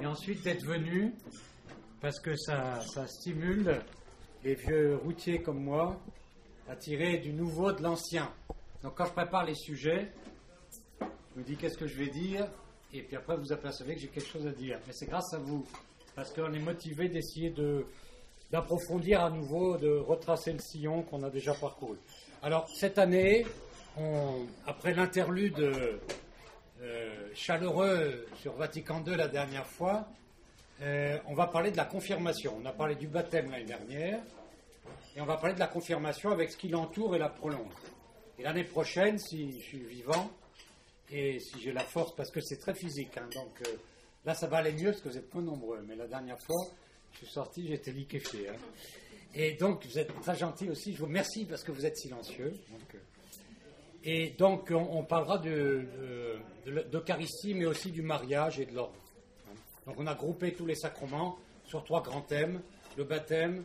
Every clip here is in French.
et ensuite d'être venu, parce que ça stimule les vieux routiers comme moi à tirer du nouveau de l'ancien. Donc quand je prépare les sujets, je me dis qu'est-ce que je vais dire, et puis après vous apercevez que j'ai quelque chose à dire. Mais c'est grâce à vous, parce qu'on est motivé d'essayer d'approfondir à nouveau, de retracer le sillon qu'on a déjà parcouru. Alors cette année, après l'interlude chaleureux sur Vatican II la dernière fois, on va parler de la confirmation. On a parlé du baptême l'année dernière, et on va parler de la confirmation avec ce qui l'entoure et la prolonge. Et l'année prochaine, si je suis vivant, et si j'ai la force, parce que c'est très physique, hein, donc là ça va aller mieux parce que vous êtes peu nombreux, mais la dernière fois, je suis sorti, j'étais liquéfié. Hein. Et donc vous êtes très gentil aussi, je vous remercie parce que vous êtes silencieux. Et donc on parlera d'Eucharistie, mais aussi du mariage et de l'ordre. Donc on a groupé tous les sacrements sur 3 grands thèmes, le baptême,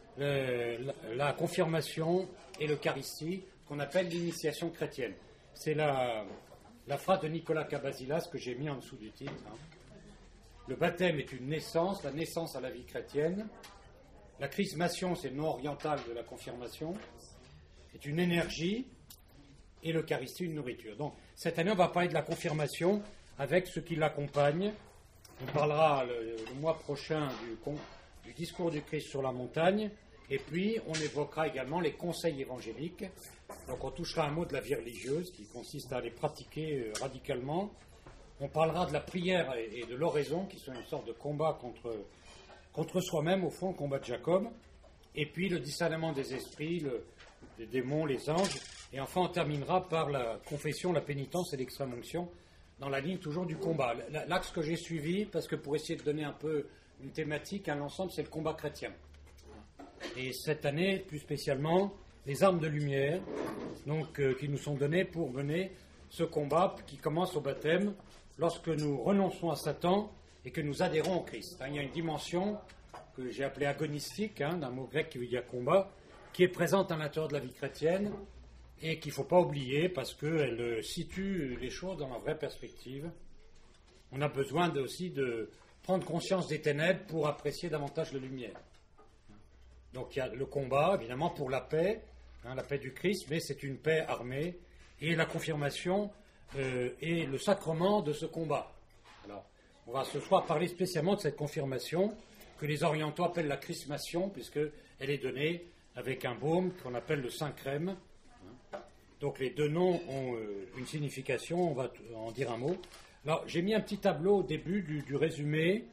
la confirmation et l'Eucharistie, qu'on appelle l'initiation chrétienne. C'est la phrase de Nicolas Cabasilas que j'ai mis en dessous du titre. Hein. Le baptême est une naissance, la naissance à la vie chrétienne. La chrismation, c'est le nom oriental de la confirmation, est une énergie, et l'Eucharistie, une nourriture. Donc cette année, on va parler de la confirmation avec ce qui l'accompagne. On parlera le mois prochain du discours du Christ sur la montagne, et puis on évoquera également les conseils évangéliques. Donc on touchera un mot de la vie religieuse, qui consiste à les pratiquer radicalement. On parlera de la prière et de l'oraison, qui sont une sorte de combat contre soi-même, au fond, combat de Jacob. Et puis le discernement des esprits, les démons, les anges. Et enfin on terminera par la confession, la pénitence et l'extrême-onction, dans la ligne toujours du combat. L'axe que j'ai suivi, parce que pour essayer de donner un peu une thématique, un ensemble, c'est le combat chrétien. Et cette année, plus spécialement, les armes de lumière, donc qui nous sont données pour mener ce combat qui commence au baptême, lorsque nous renonçons à Satan et que nous adhérons au Christ. Il y a une dimension que j'ai appelée agonistique, d'un mot grec qui veut dire combat, qui est présente à l'intérieur de la vie chrétienne et qu'il ne faut pas oublier parce qu'elle situe les choses dans la vraie perspective. On a besoin aussi de prendre conscience des ténèbres pour apprécier davantage la lumière. Donc il y a le combat, évidemment, pour la paix du Christ, mais c'est une paix armée, et la confirmation est le sacrement de ce combat. Alors, on va ce soir parler spécialement de cette confirmation que les orientaux appellent la chrismation, puisqu'elle est donnée avec un baume qu'on appelle le Saint Crème. Donc les deux noms ont une signification, on va en dire un mot. Alors j'ai mis un petit tableau au début du résumé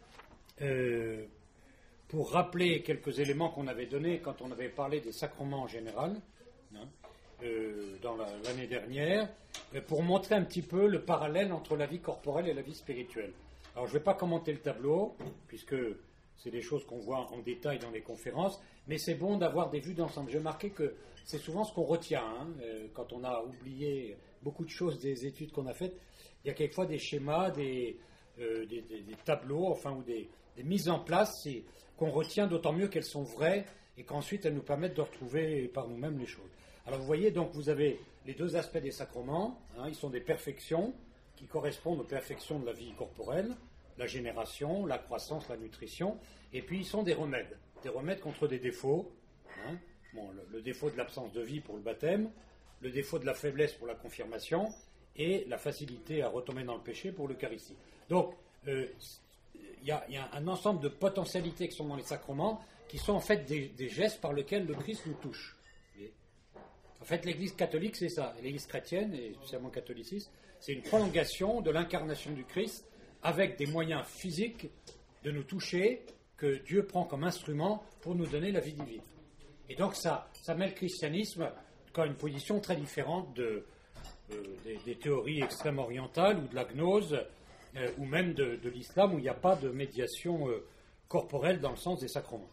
pour rappeler quelques éléments qu'on avait donnés quand on avait parlé des sacrements en général, dans l'année dernière, pour montrer un petit peu le parallèle entre la vie corporelle et la vie spirituelle. Alors je ne vais pas commenter le tableau, puisque c'est des choses qu'on voit en détail dans les conférences, mais c'est bon d'avoir des vues d'ensemble. J'ai remarqué que c'est souvent ce qu'on retient, quand on a oublié beaucoup de choses des études qu'on a faites. Il y a quelquefois des schémas, des tableaux, ou des mises en place qu'on retient, d'autant mieux qu'elles sont vraies et qu'ensuite elles nous permettent de retrouver par nous-mêmes les choses. Alors vous voyez, donc vous avez les deux aspects des sacrements, ils sont des perfections qui correspondent aux perfections de la vie corporelle, la génération, la croissance, la nutrition, et puis ils sont des remèdes contre des défauts, le défaut de l'absence de vie pour le baptême, le défaut de la faiblesse pour la confirmation, et la facilité à retomber dans le péché pour l'Eucharistie. Donc, il y a un ensemble de potentialités qui sont dans les sacrements, qui sont en fait des gestes par lesquels le Christ nous touche. En fait, l'Église catholique, c'est ça. L'Église chrétienne, et spécialement catholicisme, c'est une prolongation de l'incarnation du Christ, avec des moyens physiques de nous toucher, que Dieu prend comme instrument pour nous donner la vie divine. Et donc ça met le christianisme comme une position très différente des théories extrêmes orientales ou de la gnose, ou même de l'islam, où il n'y a pas de médiation corporelle dans le sens des sacrements.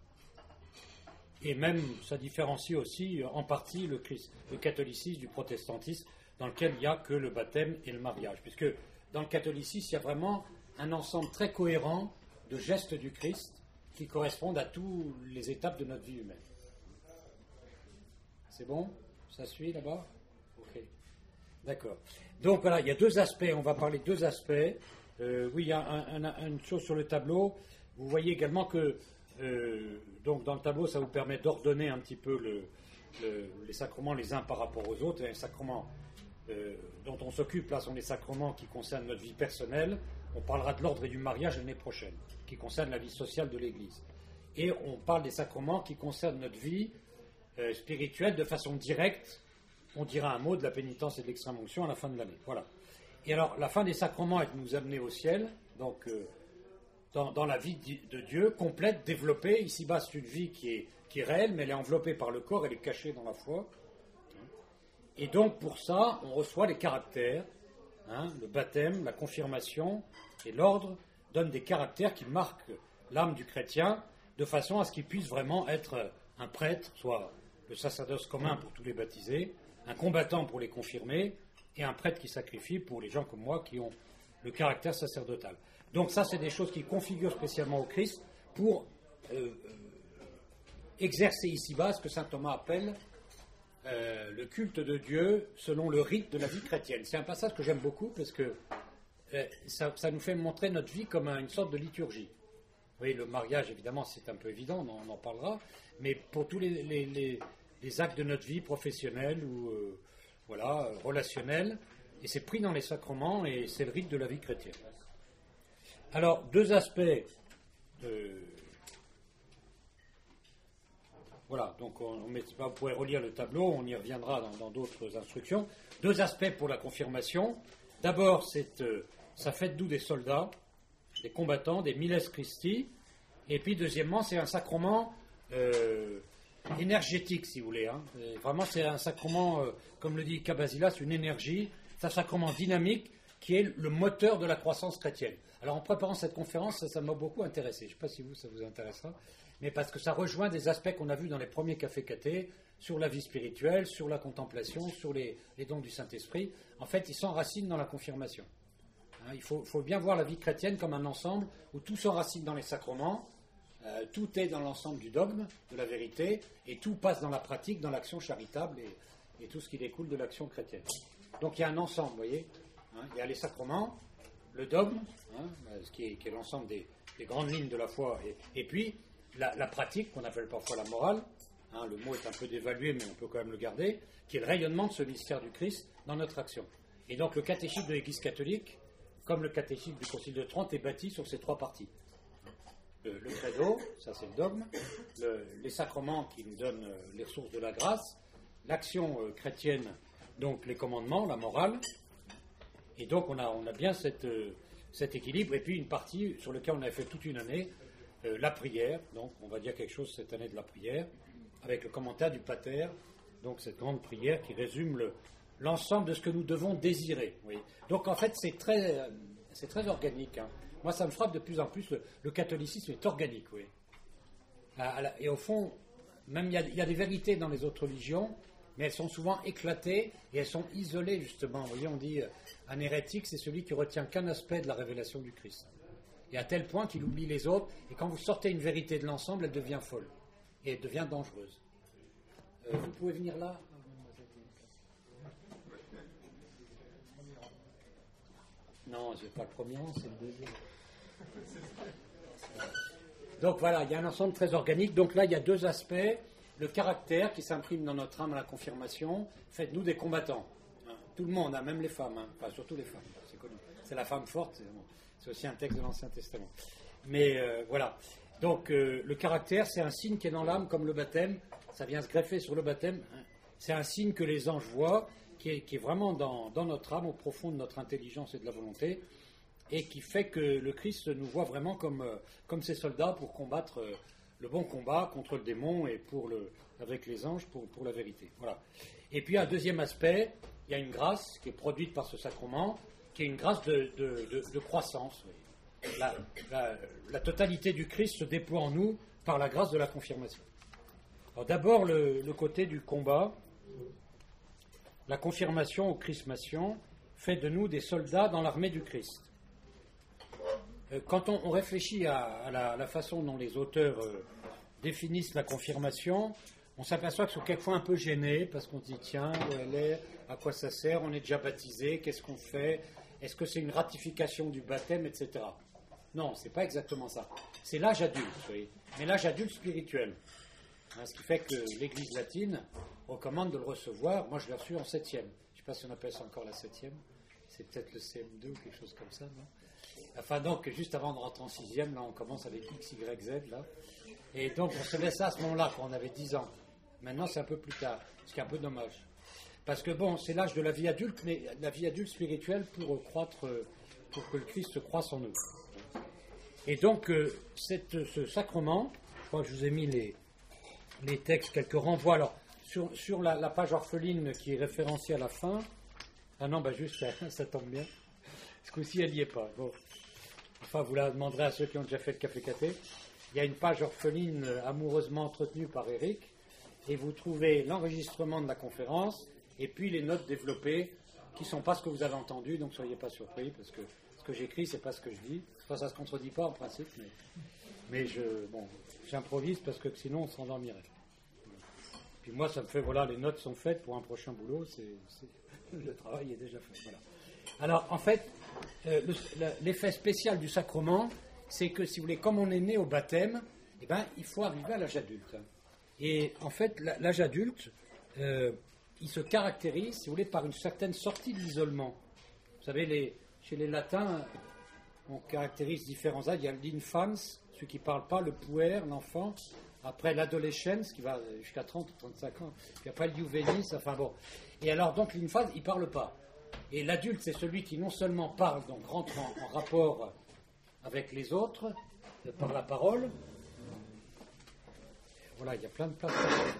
Et même, ça différencie aussi en partie le catholicisme du protestantisme, dans lequel il n'y a que le baptême et le mariage. Puisque dans le catholicisme, il y a vraiment un ensemble très cohérent de gestes du Christ qui correspondent à toutes les étapes de notre vie humaine. C'est bon? Ça suit là-bas? Ok. D'accord. Donc voilà, il y a deux aspects, on va parler de deux aspects. Oui, il y a une chose sur le tableau. Vous voyez également que donc dans le tableau, ça vous permet d'ordonner un petit peu les sacrements les uns par rapport aux autres. Les sacrements dont on s'occupe, là, sont les sacrements qui concernent notre vie personnelle. On parlera de l'ordre et du mariage l'année prochaine, qui concernent la vie sociale de l'Église. Et on parle des sacrements qui concernent notre vie spirituelle de façon directe. On dira un mot de la pénitence et de l'extrême-onction à la fin de l'année. Voilà. Et alors, la fin des sacrements est de nous amener au ciel, donc dans la vie de Dieu, complète, développée. Ici-bas, c'est une vie qui est réelle, mais elle est enveloppée par le corps, elle est cachée dans la foi. Et donc, pour ça, on reçoit les caractères. Le baptême, la confirmation et l'ordre donnent des caractères qui marquent l'âme du chrétien, de façon à ce qu'il puisse vraiment être un prêtre, soit le sacerdoce commun pour tous les baptisés, un combattant pour les confirmés, et un prêtre qui sacrifie pour les gens comme moi qui ont le caractère sacerdotal. Donc ça, c'est des choses qui configurent spécialement au Christ pour exercer ici-bas ce que saint Thomas appelle le culte de Dieu selon le rite de la vie chrétienne. C'est un passage que j'aime beaucoup parce que ça nous fait montrer notre vie comme une sorte de liturgie. Vous voyez, le mariage, évidemment, c'est un peu évident, on en parlera, mais pour tous les actes de notre vie professionnelle ou relationnelle, et c'est pris dans les sacrements, et c'est le rite de la vie chrétienne. Alors, deux aspects. Voilà, donc vous pourrez relire le tableau, on y reviendra dans d'autres instructions. Deux aspects pour la confirmation. D'abord, ça fait de nous des soldats, des combattants, des miles Christi. Et puis, deuxièmement, c'est un sacrement énergétique, si vous voulez. Vraiment, c'est un sacrement, comme le dit Cabasilas, une énergie. C'est un sacrement dynamique qui est le moteur de la croissance chrétienne. Alors, en préparant cette conférence, ça m'a beaucoup intéressé. Je ne sais pas si ça vous intéressera, mais parce que ça rejoint des aspects qu'on a vus dans les premiers cafés cathés, sur la vie spirituelle, sur la contemplation, sur les dons du Saint-Esprit. En fait, ils s'enracinent dans la confirmation. Il faut bien voir la vie chrétienne comme un ensemble où tout s'enracine dans les sacrements, tout est dans l'ensemble du dogme, de la vérité, et tout passe dans la pratique, dans l'action charitable et tout ce qui découle de l'action chrétienne. Donc il y a un ensemble, vous voyez. Il y a les sacrements, le dogme, ce qui est l'ensemble des grandes lignes de la foi, et puis la pratique, qu'on appelle parfois la morale. Le mot est un peu dévalué, mais on peut quand même le garder, qui est le rayonnement de ce mystère du Christ dans notre action. Et donc le catéchisme de l'Église catholique, comme le catéchisme du Concile de Trente, est bâti sur ces trois parties. Le credo, ça c'est le dogme, les sacrements qui nous donnent les ressources de la grâce, l'action chrétienne, donc les commandements, la morale, et donc on a bien cet équilibre, et puis une partie sur laquelle on a fait toute une année, la prière, donc on va dire quelque chose cette année de la prière, avec le commentaire du Pater, donc cette grande prière qui résume l'ensemble de ce que nous devons désirer. Oui. Donc en fait c'est très organique. Moi ça me frappe de plus en plus, le catholicisme est organique. Oui. Et au fond, même il y a des vérités dans les autres religions, mais elles sont souvent éclatées et elles sont isolées justement. Vous voyez, on dit un hérétique, c'est celui qui retient qu'un aspect de la révélation du Christ. Et à tel point qu'il oublie les autres, et quand vous sortez une vérité de l'ensemble, elle devient folle, et elle devient dangereuse. Vous pouvez venir là ? Non, je n'ai pas le premier rang, c'est le deuxième. Donc voilà, il y a un ensemble très organique. Donc là, il y a deux aspects. Le caractère qui s'imprime dans notre âme à la confirmation fait de nous des combattants. Tout le monde, même les femmes, enfin surtout les femmes, c'est connu. C'est la femme forte, c'est aussi un texte de l'Ancien Testament. Mais voilà. Donc le caractère, c'est un signe qui est dans l'âme comme le baptême. Ça vient se greffer sur le baptême. C'est un signe que les anges voient, qui est vraiment dans notre âme, au profond de notre intelligence et de la volonté, et qui fait que le Christ nous voit vraiment comme ses soldats pour combattre le bon combat contre le démon et avec les anges pour la vérité. Voilà. Et puis un deuxième aspect, il y a une grâce qui est produite par ce sacrement, qui est une grâce de croissance. La totalité du Christ se déploie en nous par la grâce de la confirmation. Alors d'abord le côté du combat. La confirmation ou chrismation fait de nous des soldats dans l'armée du Christ. Quand on réfléchit à la façon dont les auteurs définissent la confirmation, on s'aperçoit qu'ils sont quelquefois un peu gênés parce qu'on se dit tiens, où elle est, à quoi ça sert, on est déjà baptisé, qu'est-ce qu'on fait ? est-ce que c'est une ratification du baptême, etc. Non, c'est pas exactement ça. C'est l'âge adulte, vous voyez. Mais l'âge adulte spirituel. Hein, ce qui fait que l'Église latine recommande de le recevoir. Moi, je l'ai reçu en 7e. Je ne sais pas si on appelle ça encore la 7e. C'est peut-être le CM2 ou quelque chose comme ça, non? Enfin, donc, juste avant de rentrer en 6e, là, on commence avec X, Y, Z, là. Et donc, on se laisse ça à ce moment-là, quand on avait 10 ans. Maintenant, c'est un peu plus tard, ce qui est un peu dommage. Parce que, bon, c'est l'âge de la vie adulte, mais la vie adulte spirituelle pour croître, pour que le Christ croisse en nous. Et donc, ce sacrement, je crois que je vous ai mis les textes, quelques renvois. Alors, sur la page orpheline qui est référencée à la fin, ah non, juste, ça tombe bien. Ce coup-ci, elle n'y est pas. Bon. Enfin, vous la demanderez à ceux qui ont déjà fait le Café Caté. Il y a une page orpheline amoureusement entretenue par Eric, et vous trouvez l'enregistrement de la conférence, et puis les notes développées, qui ne sont pas ce que vous avez entendu, donc ne soyez pas surpris, parce que ce que j'écris, ce n'est pas ce que je dis. Enfin, ça ne se contredit pas en principe, mais j'improvise parce que sinon on s'endormirait. Puis moi, ça me fait, voilà, les notes sont faites pour un prochain boulot, le travail est déjà fait. Voilà. Alors, en fait, l'effet spécial du sacrement, c'est que, si vous voulez, comme on est né au baptême, eh ben, il faut arriver à l'âge adulte. Et en fait, l'âge adulte, il se caractérise, si vous voulez, par une certaine sortie de l'isolement. Vous savez, chez les latins, on caractérise différents âges. Il y a l'infance, ceux qui ne parlent pas, le puer, l'enfant, après l'adolescence, qui va jusqu'à 30 ou 35 ans, puis après le juvenis, enfin bon. Et alors, donc, l'infance, il ne parle pas. Et l'adulte, c'est celui qui non seulement parle, donc rentre en rapport avec les autres, par la parole. Voilà, il y a plein de places.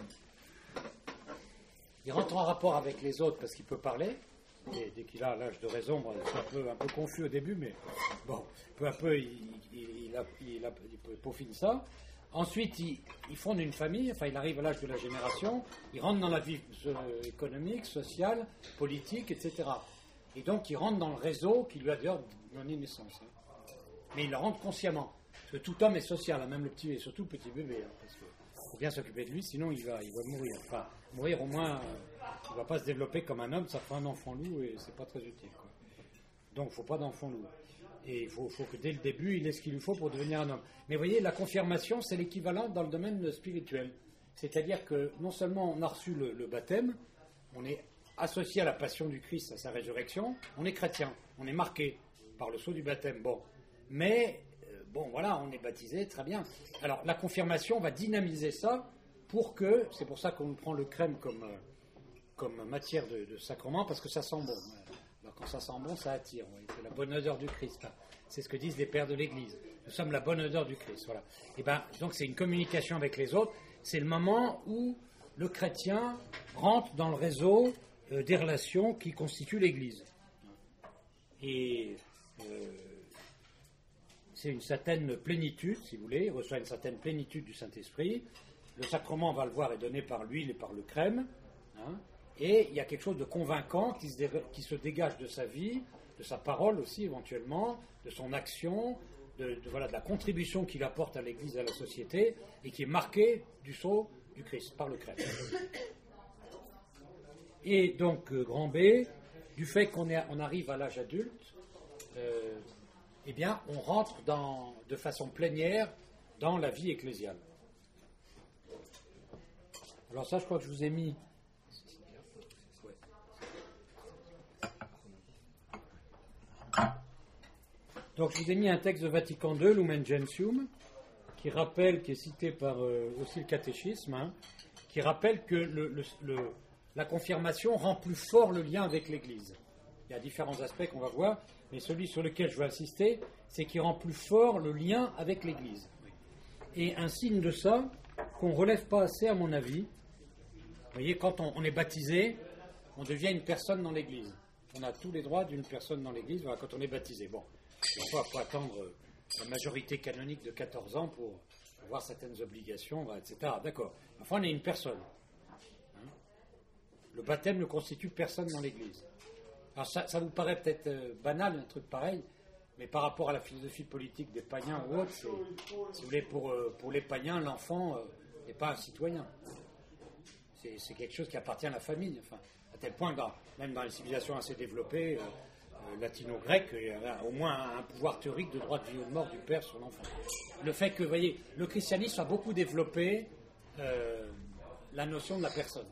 Il rentre en rapport avec les autres parce qu'il peut parler. Et dès qu'il a l'âge de raison, bon, c'est un peu confus au début, mais bon, peu à peu, il peaufine ça. Ensuite, il fonde une famille, enfin, il arrive à l'âge de la génération, il rentre dans la vie économique, sociale, politique, etc. Et donc, il rentre dans le réseau qui lui a d'ailleurs donné naissance. Hein. Mais il le rentre consciemment. Parce que tout homme est social, hein, même le petit, et surtout le petit bébé. Hein, parce qu'il faut bien s'occuper de lui, sinon il va mourir. Enfin, mourir au moins, il ne va pas se développer comme un homme, ça fera un enfant loup et c'est pas très utile. Quoi. Donc, il ne faut pas d'enfant loup. Et il faut que dès le début, il ait ce qu'il lui faut pour devenir un homme. Mais vous voyez, la confirmation, c'est l'équivalent dans le domaine spirituel. C'est-à-dire que non seulement on a reçu le baptême, on est associé à la passion du Christ, à sa résurrection, on est chrétien, on est marqué par le sceau du baptême. Bon, mais bon, voilà, on est baptisé, très bien. Alors, la confirmation va dynamiser ça pour que, c'est pour ça qu'on prend le crème comme matière de sacrement, parce que ça sent bon. Alors, quand ça sent bon, ça attire. Oui. C'est la bonne odeur du Christ. Hein. C'est ce que disent les pères de l'Église. Nous sommes la bonne odeur du Christ. Voilà. Et ben, donc, c'est une communication avec les autres. C'est le moment où le chrétien rentre dans le réseau des relations qui constituent l'Église. Et c'est une certaine plénitude, si vous voulez. Il reçoit une certaine plénitude du Saint-Esprit. Le sacrement, on va le voir, est donné par l'huile et par le crème. Hein. Et il y a quelque chose de convaincant qui se dégage de sa vie, de sa parole aussi éventuellement, de son action, de la contribution qu'il apporte à l'Église et à la société, et qui est marqué du sceau du Christ, par le crème. Et donc, grand B, du fait qu'on arrive à l'âge adulte, eh bien, on rentre de façon plénière dans la vie ecclésiale. Alors ça, je crois que je vous ai mis... Donc, je vous ai mis un texte de Vatican II, Lumen Gentium, qui est cité par aussi le catéchisme, hein, qui rappelle que la confirmation rend plus fort le lien avec l'Église. Il y a différents aspects qu'on va voir, mais celui sur lequel je veux insister, c'est qu'il rend plus fort le lien avec l'Église. Et un signe de ça, qu'on ne relève pas assez à mon avis, vous voyez, quand on est baptisé, on devient une personne dans l'Église. On a tous les droits d'une personne dans l'Église, voilà, quand on est baptisé. Bon, il faut attendre la majorité canonique de 14 ans pour avoir certaines obligations, etc. D'accord. Enfin, on est une personne. Hein. Le baptême ne constitue personne dans l'Église. Alors ça vous paraît peut-être banal, un truc pareil, mais par rapport à la philosophie politique des païens ou autres, si vous voulez, pour les païens, l'enfant n'est pas un citoyen. C'est quelque chose qui appartient à la famille. Enfin, à tel point, même dans les civilisations assez développées, latino-grec, il y a au moins un pouvoir théorique de droit de vie ou de mort du père sur l'enfant. Le fait que, vous voyez, le christianisme a beaucoup développé la notion de la personne.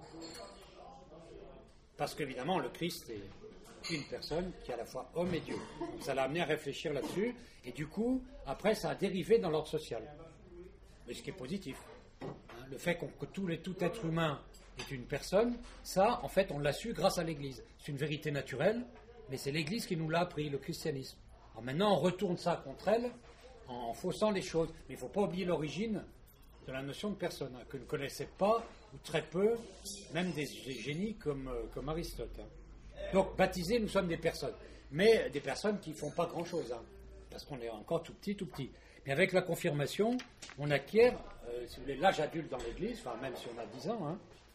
Parce qu'évidemment, le Christ est une personne qui est à la fois homme et Dieu. Donc ça l'a amené à réfléchir là-dessus, et du coup, après, ça a dérivé dans l'ordre social. Mais ce qui est positif. Le fait que tout être humain est une personne, ça, en fait, on l'a su grâce à l'Église. C'est une vérité naturelle, mais c'est l'Église qui nous l'a appris, le christianisme. Alors maintenant, on retourne ça contre elle en faussant les choses. Mais il ne faut pas oublier l'origine de la notion de personne, que ne connaissaient pas, ou très peu, même des génies comme Aristote. Donc, baptisés, nous sommes des personnes. Mais des personnes qui ne font pas grand-chose, parce qu'on est encore tout petit. Mais avec la confirmation, on acquiert, si vous voulez, l'âge adulte dans l'Église, enfin, même si on a 10 ans,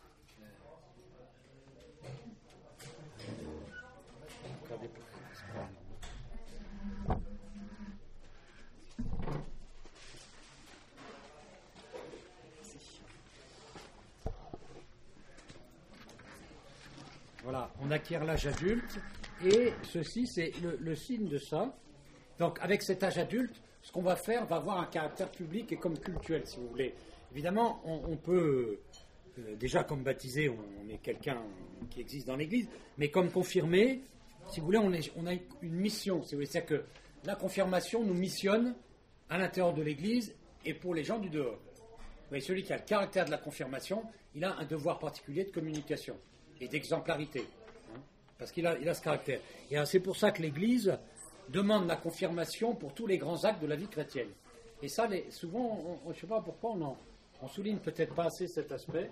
Voilà, on acquiert l'âge adulte, et ceci, c'est le signe de ça. Donc, avec cet âge adulte, ce qu'on va faire va avoir un caractère public et comme cultuel, si vous voulez. Évidemment, on peut, déjà comme baptisé, on est quelqu'un qui existe dans l'Église, mais comme confirmé, si vous voulez, on a une mission. Si vous voulez, c'est-à-dire que la confirmation nous missionne à l'intérieur de l'Église et pour les gens du dehors. Vous voyez, celui qui a le caractère de la confirmation, il a un devoir particulier de communication et d'exemplarité, parce qu'il a ce caractère. Et c'est pour ça que l'Église demande la confirmation pour tous les grands actes de la vie chrétienne. Et ça, souvent, je ne sais pas pourquoi, on souligne peut-être pas assez cet aspect.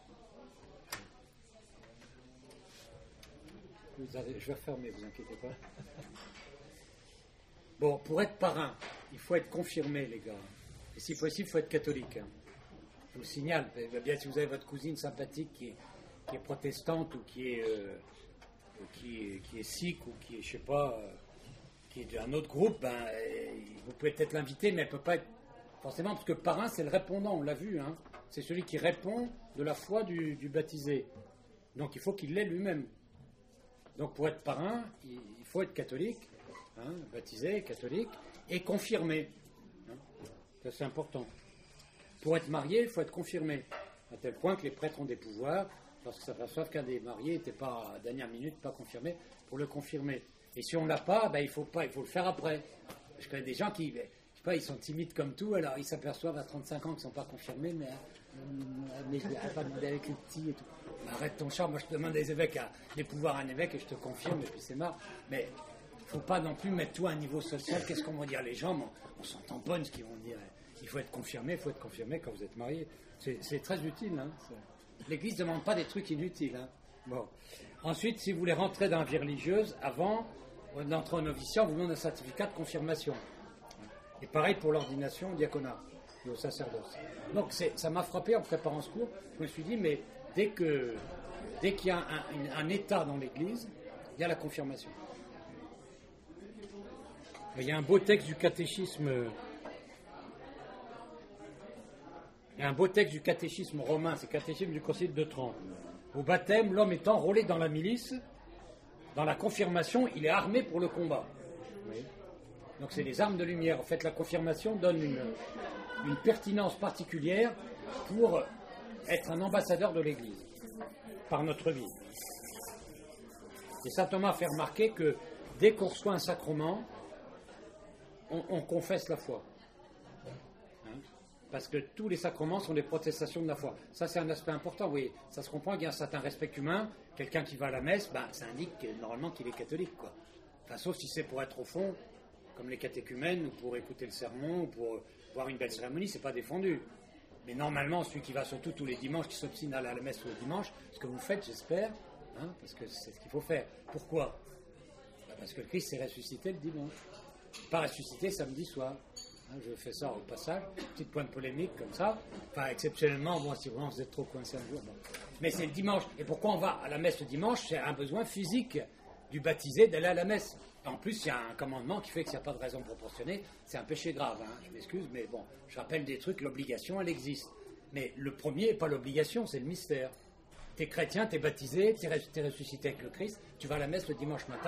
Je vais refermer, vous inquiétez pas. Bon, pour être parrain, il faut être confirmé, les gars. Et si possible, il faut être catholique. Je vous signale, bien si vous avez votre cousine sympathique qui est protestante ou qui est sikh ou qui est, je sais pas, qui est d'un autre groupe, vous pouvez peut-être l'inviter, mais elle ne peut pas être forcément, parce que parrain, c'est le répondant, on l'a vu, c'est celui qui répond de la foi du baptisé. Donc il faut qu'il l'ait lui-même. Donc pour être parrain, il faut être catholique, baptisé, catholique, et confirmé. Ça, c'est important. Pour être marié, il faut être confirmé, à tel point que les prêtres ont des pouvoirs, lorsqu'ils s'aperçoivent qu'un des mariés n'était pas, à la dernière minute, pas confirmé, pour le confirmer. Et si on ne l'a pas, il faut le faire après. Je connais des gens qui, je sais pas, ils sont timides comme tout, alors ils s'aperçoivent à 35 ans qu'ils ne sont pas confirmés, mais je n'ai pas demandé avec les petits et tout. Arrête ton char, moi je te demande des évêques, des pouvoirs à un évêque et je te confirme, et puis c'est marre. Mais il ne faut pas non plus mettre tout à un niveau social. Qu'est-ce qu'on va dire les gens? On s'en tamponne ce qu'ils vont dire. Il faut être confirmé quand vous êtes marié. C'est très utile. L'Église ne demande pas des trucs inutiles. Bon. Ensuite, si vous voulez rentrer dans la vie religieuse, avant d'entrer au noviciat, on vous demande un certificat de confirmation. Et pareil pour l'ordination au diaconat et au sacerdoce. Donc ça m'a frappé en préparant ce cours. Je me suis dit, mais dès qu'il y a un état dans l'Église, il y a la confirmation. Il y a un beau texte du catéchisme. Il y a un beau texte du catéchisme romain, c'est le catéchisme du Concile de Trente. Au baptême, l'homme est enrôlé dans la milice. Dans la confirmation, il est armé pour le combat. Oui. Donc c'est les armes de lumière. En fait, la confirmation donne une pertinence particulière pour être un ambassadeur de l'Église, par notre vie. Et saint Thomas fait remarquer que dès qu'on reçoit un sacrement, on confesse la foi. Parce que tous les sacrements sont des protestations de la foi. Ça, c'est un aspect important. Oui, ça se comprend qu'il y a un certain respect humain. Quelqu'un qui va à la messe, ça indique normalement qu'il est catholique, quoi. Enfin, sauf si c'est pour être au fond, comme les catéchumènes, ou pour écouter le sermon, ou pour voir une belle cérémonie, c'est pas défendu. Mais normalement, celui qui va surtout tous les dimanches, qui s'obstine à aller à la messe tous les dimanches, ce que vous faites, j'espère, parce que c'est ce qu'il faut faire. Pourquoi? Parce que le Christ s'est ressuscité le dimanche. Pas ressuscité samedi soir. Je fais ça au passage, petite pointe polémique comme ça. Enfin, exceptionnellement, moi, si vraiment vous êtes trop coincé un jour. Bon. Mais c'est le dimanche. Et pourquoi on va à la messe le dimanche? C'est un besoin physique du baptisé d'aller à la messe. En plus, il y a un commandement qui fait que s'il n'y a pas de raison proportionnée, c'est un péché grave. Je m'excuse, mais bon, je rappelle des trucs, l'obligation, elle existe. Mais le premier n'est pas l'obligation, c'est le mystère. T'es chrétien, t'es baptisé, t'es ressuscité avec le Christ, tu vas à la messe le dimanche matin,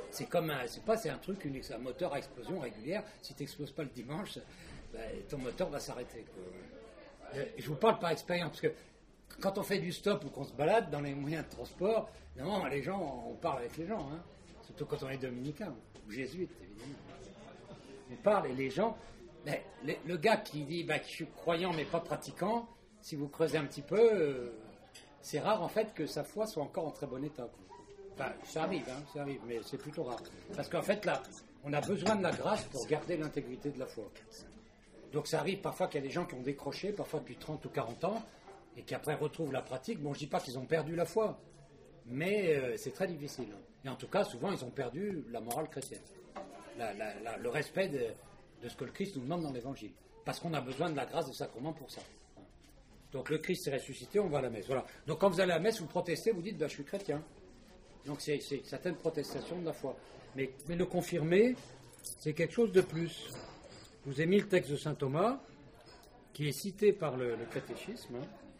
C'est un truc, un moteur à explosion régulière. Si tu n'exploses pas le dimanche, ton moteur va s'arrêter. Je vous parle par expérience, parce que quand on fait du stop ou qu'on se balade dans les moyens de transport, évidemment, les gens, on parle avec les gens, hein, surtout quand on est dominicain, ou jésuite, évidemment. On parle et les gens, le gars qui dit que je suis croyant mais pas pratiquant, si vous creusez un petit peu, c'est rare en fait que sa foi soit encore en très bon état. Enfin, ça arrive, mais c'est plutôt rare. Parce qu'en fait, là, on a besoin de la grâce pour garder l'intégrité de la foi. Donc ça arrive parfois qu'il y a des gens qui ont décroché, parfois depuis 30 ou 40 ans, et qui après retrouvent la pratique. Bon, je ne dis pas qu'ils ont perdu la foi, mais c'est très difficile. Et en tout cas, souvent, ils ont perdu la morale chrétienne. Le respect de ce que le Christ nous demande dans l'Évangile. Parce qu'on a besoin de la grâce des sacrements pour ça. Donc le Christ est ressuscité, on va à la messe. Voilà. Donc quand vous allez à la messe, vous protestez, vous dites je suis chrétien. Donc c'est une certaine protestation de la foi. Mais le confirmer, c'est quelque chose de plus. Je vous ai mis le texte de saint Thomas, qui est cité par le catéchisme.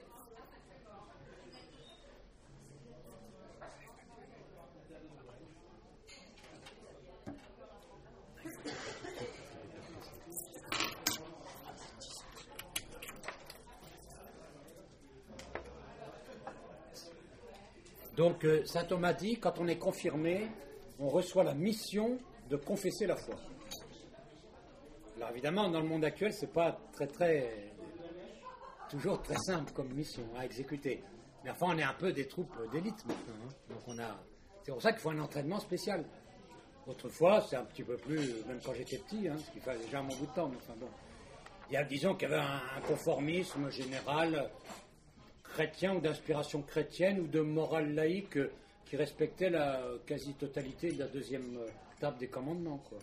Donc, saint Thomas dit, quand on est confirmé, on reçoit la mission de confesser la foi. Alors évidemment, dans le monde actuel, c'est pas toujours très simple comme mission à exécuter. Mais enfin, on est un peu des troupes d'élite maintenant. Donc c'est pour ça qu'il faut un entraînement spécial. Autrefois, c'est un petit peu plus, même quand j'étais petit, ce qui fait déjà un bon bout de temps. Mais enfin bon, disons qu'il y avait un conformisme général chrétien ou d'inspiration chrétienne ou de morale laïque qui respectait la quasi-totalité de la deuxième table des commandements, quoi.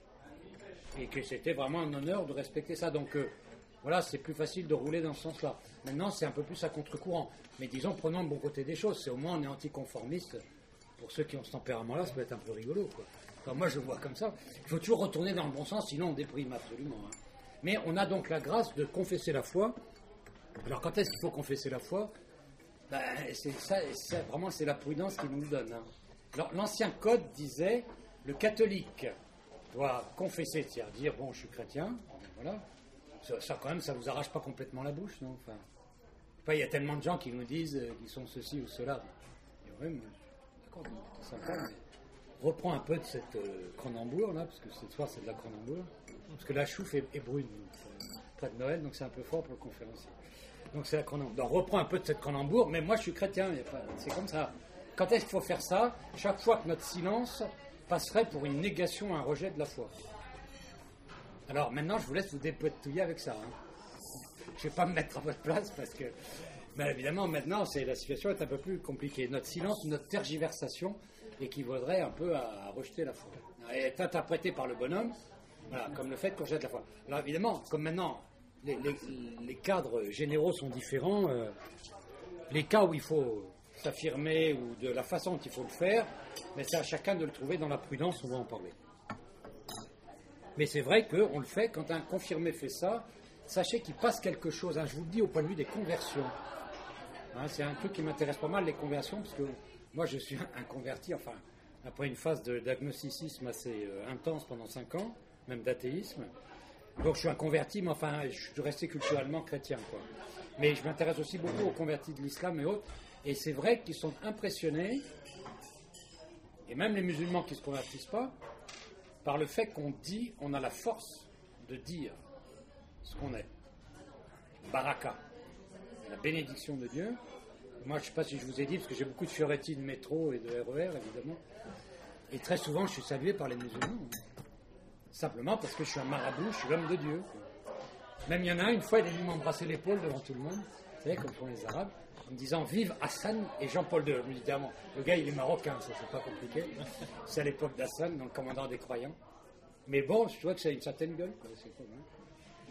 Et que c'était vraiment un honneur de respecter ça. Donc voilà, c'est plus facile de rouler dans ce sens-là. Maintenant, c'est un peu plus à contre-courant. Mais disons, prenons le bon côté des choses. C'est au moins on est anticonformiste. Pour ceux qui ont ce tempérament-là, ça peut être un peu rigolo, quoi. Enfin, moi, je le vois comme ça. Il faut toujours retourner dans le bon sens, sinon on déprime absolument. Mais on a donc la grâce de confesser la foi. Alors, quand est-ce qu'il faut confesser la foi ? Vraiment, c'est la prudence qui nous donne. Alors, l'ancien code disait, le catholique doit confesser, c'est-à-dire dire, bon, je suis chrétien, voilà. Ça, quand même, ça vous arrache pas complètement la bouche, non ? Enfin, il y a tellement de gens qui nous disent qu'ils sont ceci ou cela. Et ouais, d'accord, c'est sympa, mais reprends un peu de cette Cronenbourg, là, parce que ce soir, c'est de la Cronenbourg, parce que la chouffe est brune, près de Noël, donc c'est un peu fort pour le conférencier. Donc c'est la Cronenbourg. Donc reprends un peu de cette Cronenbourg, mais moi je suis chrétien, c'est comme ça. Quand est-ce qu'il faut faire ça ? Chaque fois que notre silence passerait pour une négation, un rejet de la foi. Alors maintenant, je vous laisse vous dépatouiller avec ça. Je ne vais pas me mettre à votre place parce que, évidemment, maintenant, la situation est un peu plus compliquée. Notre silence, notre tergiversation équivaudrait un peu à rejeter la foi. Elle est interprétée par le bonhomme, voilà, comme le fait qu'on rejette la foi. Alors évidemment, comme maintenant, les cadres généraux sont différents, les cas où il faut s'affirmer ou de la façon dont il faut le faire, mais c'est à chacun de le trouver dans la prudence, on va en parler. Mais c'est vrai qu'on le fait, quand un confirmé fait ça, sachez qu'il passe quelque chose, je vous le dis au point de vue des conversions. C'est un truc qui m'intéresse pas mal, les conversions, parce que moi je suis un converti, enfin, après une phase d'agnosticisme assez intense pendant 5 ans, même d'athéisme. Donc je suis un converti, mais enfin, je suis resté culturellement chrétien, quoi. Mais je m'intéresse aussi beaucoup aux convertis de l'islam et autres. Et c'est vrai qu'ils sont impressionnés, et même les musulmans qui ne se convertissent pas, par le fait qu'on dit, on a la force de dire ce qu'on est. Baraka, la bénédiction de Dieu. Moi, je ne sais pas si je vous ai dit, parce que j'ai beaucoup de Fioretti de métro et de RER, évidemment. Et très souvent, je suis salué par les musulmans. Simplement parce que je suis un marabout, je suis l'homme de Dieu. Même il y en a un, une fois, il est venu m'embrasser l'épaule devant tout le monde, vous savez, comme font les Arabes, en me disant « Vive Hassan et Jean-Paul II ». Évidemment, le gars, il est marocain, ça, c'est pas compliqué. C'est à l'époque d'Hassan, donc commandant des croyants. Mais bon, je vois que ça a une certaine gueule, quoi. C'est cool, hein. Pourquoi ?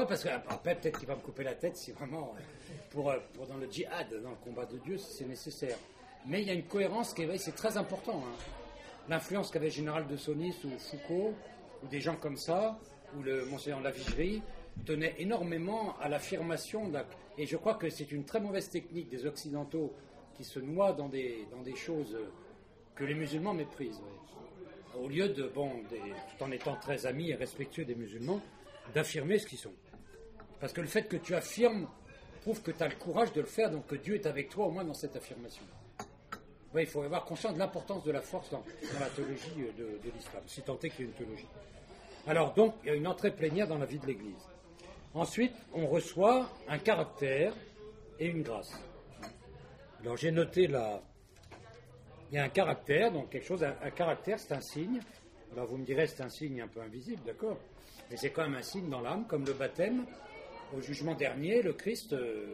Parce qu'après, peut-être qu'il va me couper la tête si vraiment, pour dans le djihad, dans le combat de Dieu, si c'est nécessaire. Mais il y a une cohérence qui est, c'est très important. L'influence qu'avait Général de Saunis ou Foucault, ou des gens comme ça, ou le Monseigneur Lavigerie, tenait énormément à l'affirmation. Et je crois que c'est une très mauvaise technique des Occidentaux qui se noient dans des choses que les musulmans méprisent. Ouais. au lieu de, tout en étant très amis et respectueux des musulmans, d'affirmer ce qu'ils sont. Parce que le fait que tu affirmes prouve que tu as le courage de le faire, donc que Dieu est avec toi au moins dans cette affirmation. Ouais, il faut avoir conscience de l'importance de la force dans la théologie de l'islam, si tant est qu'il y ait une théologie. Alors donc, il y a une entrée plénière dans la vie de l'Église. Ensuite, on reçoit un caractère et une grâce. Alors j'ai noté là, il y a un caractère, donc quelque chose, un caractère, c'est un signe. Alors vous me direz, c'est un signe un peu invisible, d'accord, mais c'est quand même un signe dans l'âme, comme le baptême. Au jugement dernier, le Christ,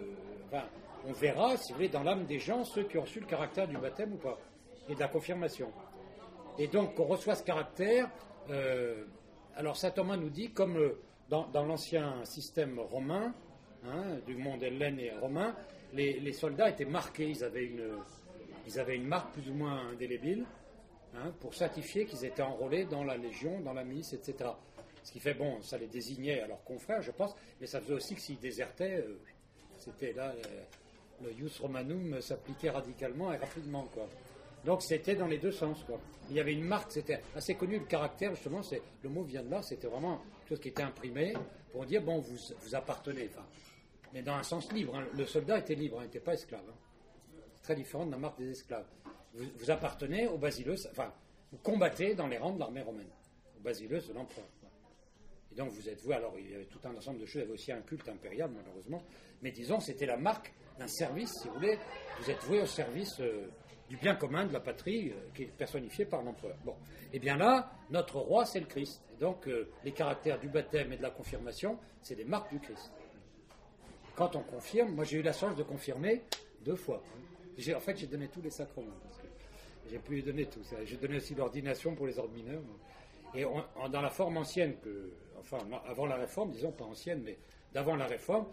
on verra, si vous voulez, dans l'âme des gens, ceux qui ont reçu le caractère du baptême ou pas, et de la confirmation. Et donc, on reçoit ce caractère. Alors, saint Thomas nous dit, comme dans l'ancien système romain, du monde hellène et romain, les soldats étaient marqués, ils avaient une marque plus ou moins indélébile, pour certifier qu'ils étaient enrôlés dans la légion, dans la milice, etc. Ce qui fait, ça les désignait à leurs confrères, je pense, mais ça faisait aussi que s'ils désertaient, c'était là, le ius romanum s'appliquait radicalement et rapidement, quoi. Donc c'était dans les deux sens, quoi. Il y avait une marque, c'était assez connu, le caractère, justement, le mot vient de là, c'était vraiment quelque chose qui était imprimé pour dire, vous appartenez, mais dans un sens libre, le soldat était libre, il n'était pas esclave. C'est très différent de la marque des esclaves. Vous appartenez au basileus, vous combattez dans les rangs de l'armée romaine, au basileus de l'empereur. Et donc vous êtes voué, alors il y avait tout un ensemble de choses, il y avait aussi un culte impérial malheureusement, mais disons c'était la marque d'un service, si vous voulez, vous êtes voué au service du bien commun de la patrie qui est personnifié par l'empereur. Bon, et bien là, notre roi c'est le Christ, et donc les caractères du baptême et de la confirmation, c'est des marques du Christ. Quand on confirme, moi j'ai eu la chance de confirmer 2 fois. En fait j'ai donné tous les sacrements, parce que j'ai pu les donner tous, j'ai donné aussi l'ordination pour les ordres mineurs, et dans la forme ancienne avant la réforme, disons pas ancienne, mais d'avant la réforme,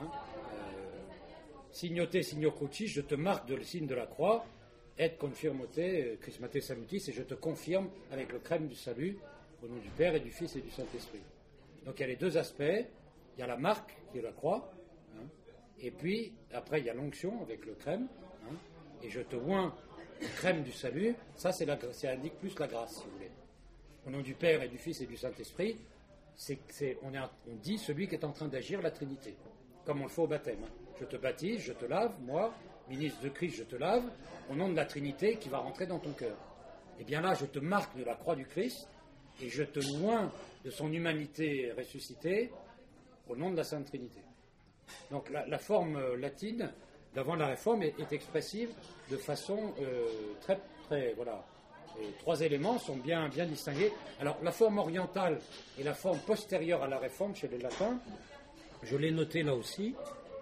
signote signo crucis, je te marque le signe de la croix, et confirmote, chrismate salutis, et je te confirme avec le crème du salut, au nom du Père et du Fils et du Saint-Esprit. Donc il y a les 2 aspects, il y a la marque qui est la croix, et puis après il y a l'onction avec le crème, et je te oins le crème du salut, ça indique plus la grâce, si vous voulez. Au nom du Père et du Fils et du Saint-Esprit, on dit celui qui est en train d'agir la Trinité, comme on le fait au baptême. Je te baptise, je te lave, moi, ministre de Christ, je te lave, au nom de la Trinité qui va rentrer dans ton cœur. Et bien là, je te marque de la croix du Christ, et je te oins de son humanité ressuscitée, au nom de la Sainte Trinité. Donc la forme latine, d'avant la Réforme, est expressive de façon très, très, voilà. Les 3 éléments sont bien distingués. Alors, la forme orientale et la forme postérieure à la Réforme chez les Latins, je l'ai noté là aussi.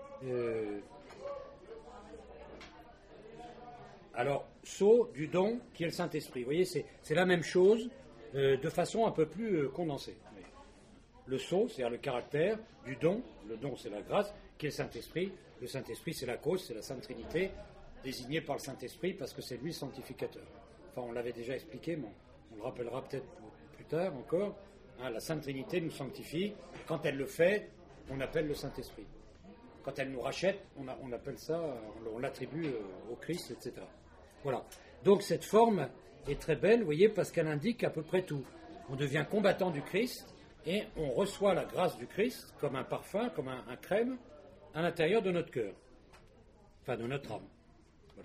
Alors, sceau du don qui est le Saint-Esprit. Vous voyez, c'est la même chose de façon un peu plus condensée. Le sceau, c'est-à-dire le caractère du don. Le don, c'est la grâce, qui est le Saint-Esprit. Le Saint-Esprit, c'est la cause, c'est la Sainte Trinité, désignée par le Saint-Esprit parce que c'est lui le sanctificateur. Enfin, on l'avait déjà expliqué, mais on le rappellera peut-être plus tard encore. La Sainte Trinité nous sanctifie. Quand elle le fait, on appelle le Saint-Esprit. Quand elle nous rachète, on appelle ça, on l'attribue au Christ, etc. Voilà. Donc cette forme est très belle, vous voyez, parce qu'elle indique à peu près tout. On devient combattant du Christ et on reçoit la grâce du Christ comme un parfum, comme un crème, à l'intérieur de notre cœur. Enfin, de notre âme. Voilà.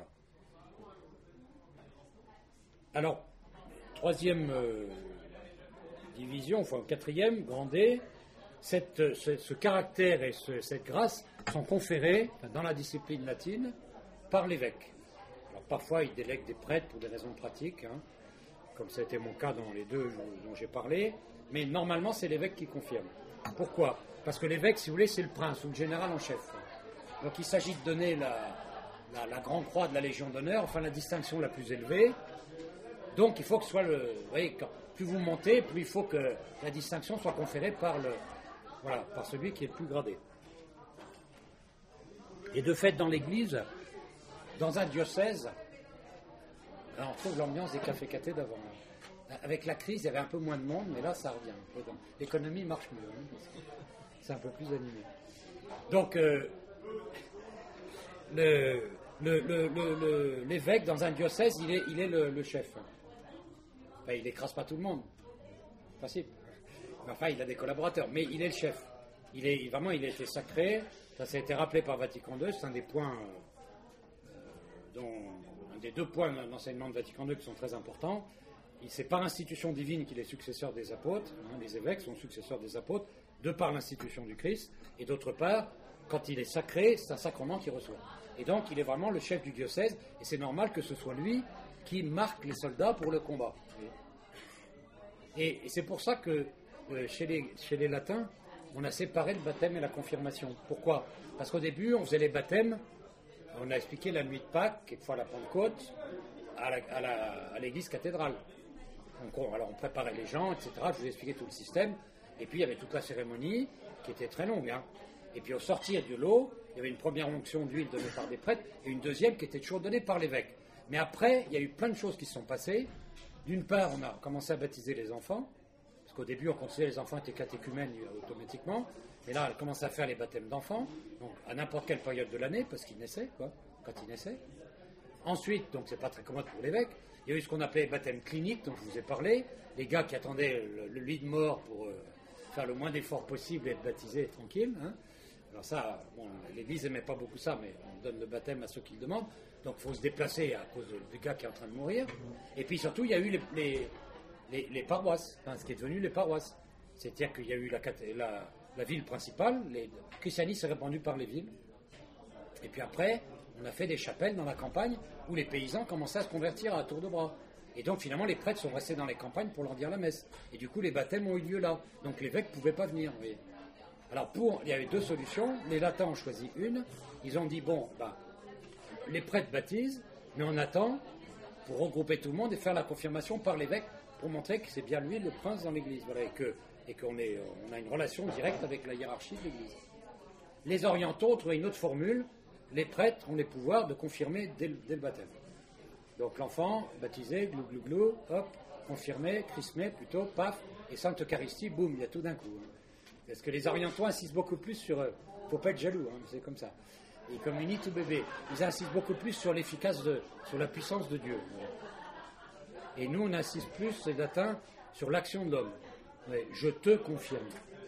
Alors, 3e division, enfin 4e, grand D, ce caractère et cette grâce sont conférés dans la discipline latine par l'évêque. Alors parfois il délègue des prêtres pour des raisons pratiques, comme ça a été mon cas dans les 2 dont j'ai parlé, mais normalement c'est l'évêque qui confirme. Pourquoi ? Parce que l'évêque, si vous voulez, c'est le prince ou le général en chef. Donc il s'agit de donner la grande croix de la Légion d'honneur, enfin la distinction la plus élevée. Donc il faut que ce soit vous voyez, plus vous montez, plus il faut que la distinction soit conférée par celui qui est le plus gradé. Et de fait, dans l'Église, dans un diocèse, on trouve l'ambiance des cafés cathés d'avant. Avec la crise, il y avait un peu moins de monde, mais là, ça revient. L'économie marche mieux. C'est un peu plus animé. Donc, l'évêque, dans un diocèse, il est le chef. Enfin, il n'écrase pas tout le monde. Facile. Mais enfin, il a des collaborateurs. Mais il est le chef. Vraiment, il a été sacré. Ça a été rappelé par Vatican II. C'est un des points, un des 2 points de l'enseignement de Vatican II qui sont très importants. C'est par institution divine qu'il est successeur des apôtres. Les évêques sont successeurs des apôtres, de par l'institution du Christ. Et d'autre part, quand il est sacré, c'est un sacrement qu'il reçoit. Et donc, il est vraiment le chef du diocèse. Et c'est normal que ce soit lui qui marque les soldats pour le combat. Et c'est pour ça que chez les latins, on a séparé le baptême et la confirmation. Pourquoi? Parce qu'au début, on faisait les baptêmes, on a expliqué la nuit de Pâques, quelquefois la Pentecôte, à l'église cathédrale. Alors on préparait les gens, etc. Je vous ai expliqué tout le système. Et puis il y avait toute la cérémonie qui était très longue. Et puis au sortir du lot, il y avait une première onction d'huile donnée par des prêtres et une deuxième qui était toujours donnée par l'évêque. Mais après, il y a eu plein de choses qui se sont passées. D'une part, on a commencé à baptiser les enfants, parce qu'au début, on considérait que les enfants étaient catéchumènes automatiquement. Et là, on a commencé à faire les baptêmes d'enfants, donc à n'importe quelle période de l'année, parce qu'ils naissaient, quand ils naissaient. Ensuite, donc c'est pas très commode pour l'évêque, il y a eu ce qu'on appelait baptême clinique, dont je vous ai parlé, les gars qui attendaient le lit de mort pour faire le moins d'efforts possible et être baptisés tranquille. Alors ça, l'Église n'aimait pas beaucoup ça, mais on donne le baptême à ceux qui le demandent. Donc il faut se déplacer à cause du gars qui est en train de mourir. Et puis surtout, il y a eu les paroisses, ce qui est devenu les paroisses. C'est-à-dire qu'il y a eu la ville principale, le christianisme s'est répandu par les villes. Et puis après, on a fait des chapelles dans la campagne où les paysans commençaient à se convertir à tour de bras. Et donc finalement, les prêtres sont restés dans les campagnes pour leur dire la messe. Et du coup, les baptêmes ont eu lieu là. Donc l'évêque ne pouvait pas venir. Vous voyez. Alors il y avait 2 solutions. Les latins ont choisi une. Ils ont dit, les prêtres baptisent, mais on attend pour regrouper tout le monde et faire la confirmation par l'évêque pour montrer que c'est bien lui le prince dans l'église. Voilà, et qu'on a une relation directe avec la hiérarchie de l'église. Les orientaux ont trouvé une autre formule. Les prêtres ont les pouvoirs de confirmer dès le baptême. Donc l'enfant, baptisé, glou glou glou, hop, confirmé, chrismé plutôt, paf, et Sainte Eucharistie, boum, il y a tout d'un coup. Parce que les orientaux insistent beaucoup plus sur... faut pas être jaloux, c'est comme ça. Ils communient tout bébé. Ils insistent beaucoup plus sur sur la puissance de Dieu. Et nous, on insiste plus, les latins, sur l'action de l'homme. Je te confirme.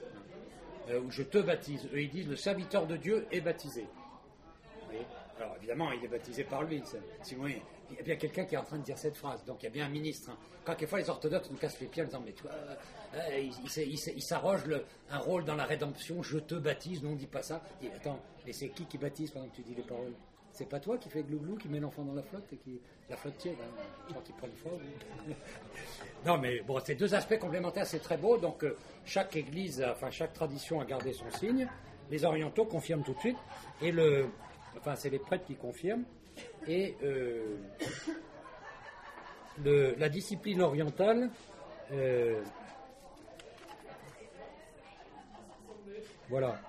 Ou je te baptise. Eux, ils disent, le serviteur de Dieu est baptisé. Alors évidemment, il est baptisé par lui. Sinon, il y a bien quelqu'un qui est en train de dire cette phrase. Donc il y a bien un ministre. Quand quelquefois les orthodoxes nous cassent les pieds en disant, mais toi, il s'arroge un rôle dans la rédemption, je te baptise, non, on ne dit pas ça. Il dit, attends, mais c'est qui baptise pendant que tu dis les paroles? C'est pas toi qui fais glou-glou, qui met l'enfant dans la flotte et qui la flotte tienne, je crois qu'il prend une fois. Non, mais bon, c'est 2 aspects complémentaires, c'est très beau. Donc chaque église, chaque tradition a gardé son signe. Les orientaux confirment tout de suite. Et c'est les prêtres qui confirment. Et la discipline orientale, voilà.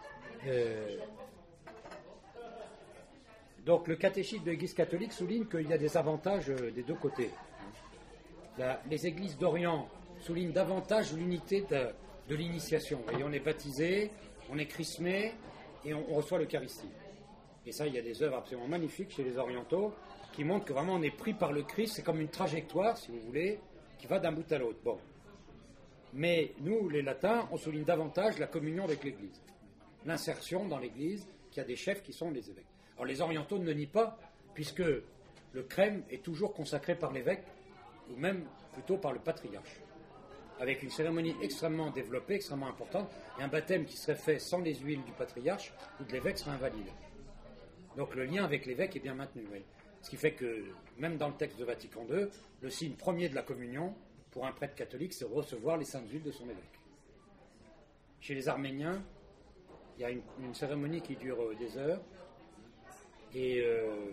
Donc le catéchisme de l'Église catholique souligne qu'il y a des avantages des 2 côtés. Les églises d'Orient soulignent davantage l'unité de l'initiation. Et on est baptisé, on est chrismé et on reçoit l'Eucharistie. Et ça, il y a des œuvres absolument magnifiques chez les orientaux qui montrent que vraiment on est pris par le Christ. C'est comme une trajectoire, si vous voulez, qui va d'un bout à l'autre. Bon. Mais nous, les latins, on souligne davantage la communion avec l'Église. L'insertion dans l'Église, qui a des chefs qui sont les évêques. Alors les orientaux ne le nient pas, puisque le crème est toujours consacré par l'évêque, ou même plutôt par le patriarche, avec une cérémonie extrêmement développée, extrêmement importante, et un baptême qui serait fait sans les huiles du patriarche ou de l'évêque serait invalide. Donc le lien avec l'évêque est bien maintenu. Oui. Ce qui fait que, même dans le texte de Vatican II, le signe premier de la communion, pour un prêtre catholique, c'est recevoir les saintes huiles de son évêque. Chez les Arméniens, il y a une cérémonie qui dure des heures, et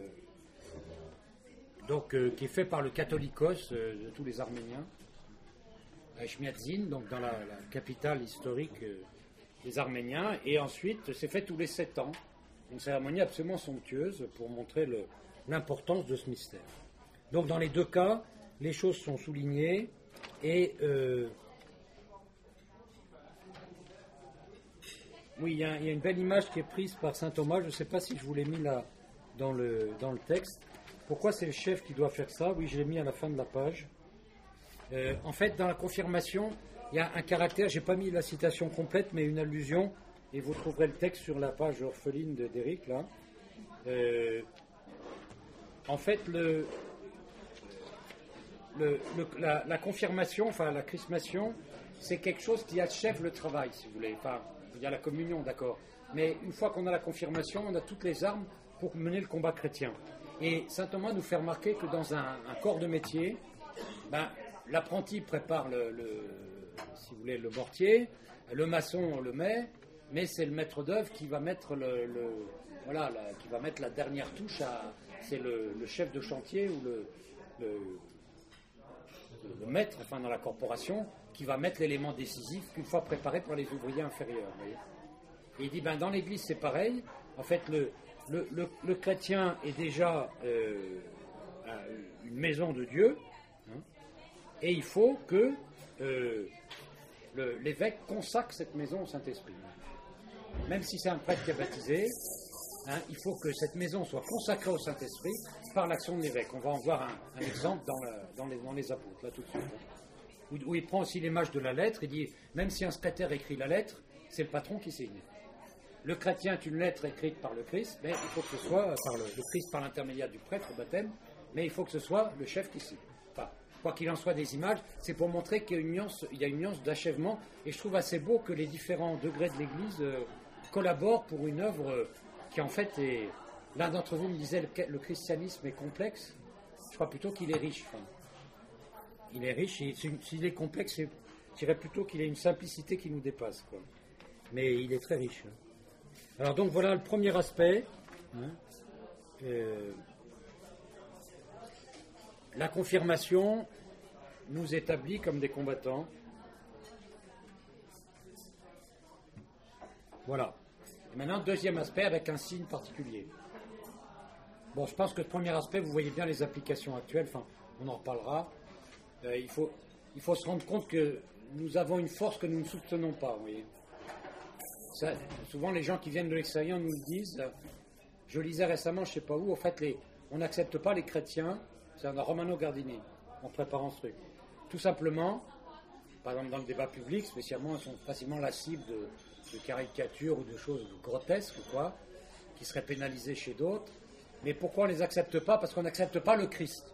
qui est fait par le catholicos de tous les Arméniens, à Echmiadzin, donc dans la capitale historique des Arméniens, et ensuite c'est fait tous les 7 ans, une cérémonie absolument somptueuse pour montrer l'importance de ce mystère. Donc dans les 2 cas, les choses sont soulignées, et oui, il y a une belle image qui est prise par saint Thomas, je ne sais pas si je vous l'ai mis là dans le texte. Pourquoi c'est le chef qui doit faire ça? Oui, je l'ai mis à la fin de la page. En fait, dans la confirmation, il y a un caractère, j'ai pas mis la citation complète, mais une allusion, et vous trouverez le texte sur la page orpheline d'Éric, là. En fait, la confirmation, enfin la chrismation, c'est quelque chose qui achève le travail, si vous voulez. Enfin, il y a la communion, d'accord. Mais une fois qu'on a la confirmation, on a toutes les armes pour mener le combat chrétien. Et saint Thomas nous fait remarquer que dans un corps de métier, l'apprenti prépare si vous voulez, le mortier, le maçon on le met, mais c'est le maître d'œuvre qui va mettre qui va mettre la dernière touche c'est le chef de chantier ou le maître, enfin dans la corporation, qui va mettre l'élément décisif qu'une fois préparé par les ouvriers inférieurs. Vous voyez. Et il dit, dans l'Église c'est pareil. En fait, le chrétien est déjà une maison de Dieu, hein, et il faut que l'évêque consacre cette maison au Saint-Esprit. Même si c'est un prêtre qui est baptisé, hein, il faut que cette maison soit consacrée au Saint-Esprit par l'action de l'évêque. On va en voir un exemple dans les apôtres, là tout de suite. Où il prend aussi l'image de la lettre, il dit, même si un secrétaire écrit la lettre, c'est le patron qui signe. Le chrétien est une lettre écrite par le Christ, mais il faut que ce soit le Christ par l'intermédiaire du prêtre au baptême, mais il faut que ce soit le chef qui signe. Enfin, quoi qu'il en soit des images, c'est pour montrer qu'il y a une nuance d'achèvement, et je trouve assez beau que les différents degrés de l'Église collaborent pour une œuvre qui en fait est... L'un d'entre vous me disait le christianisme est complexe, je crois plutôt qu'il est riche. Enfin, il est riche, s'il est complexe, je dirais plutôt qu'il a une simplicité qui nous dépasse, quoi. Mais il est très riche. Alors donc voilà le premier aspect. Hein. La confirmation nous établit comme des combattants. Voilà. Et maintenant, deuxième aspect avec un signe particulier. Bon, je pense que le premier aspect, vous voyez bien les applications actuelles, enfin, on en reparlera. Il faut se rendre compte que nous avons une force que nous ne soupçonnons pas, vous voyez. Ça, souvent, les gens qui viennent de l'extérieur nous le disent. Je lisais récemment, je ne sais pas où, en fait, on n'accepte pas les chrétiens, c'est un Romano Gardini, en préparant ce truc. Tout simplement, par exemple, dans le débat public, spécialement, ils sont facilement la cible de caricatures ou de choses grotesques, ou quoi, qui seraient pénalisées chez d'autres. Mais pourquoi on ne les accepte pas? Parce qu'on n'accepte pas le Christ.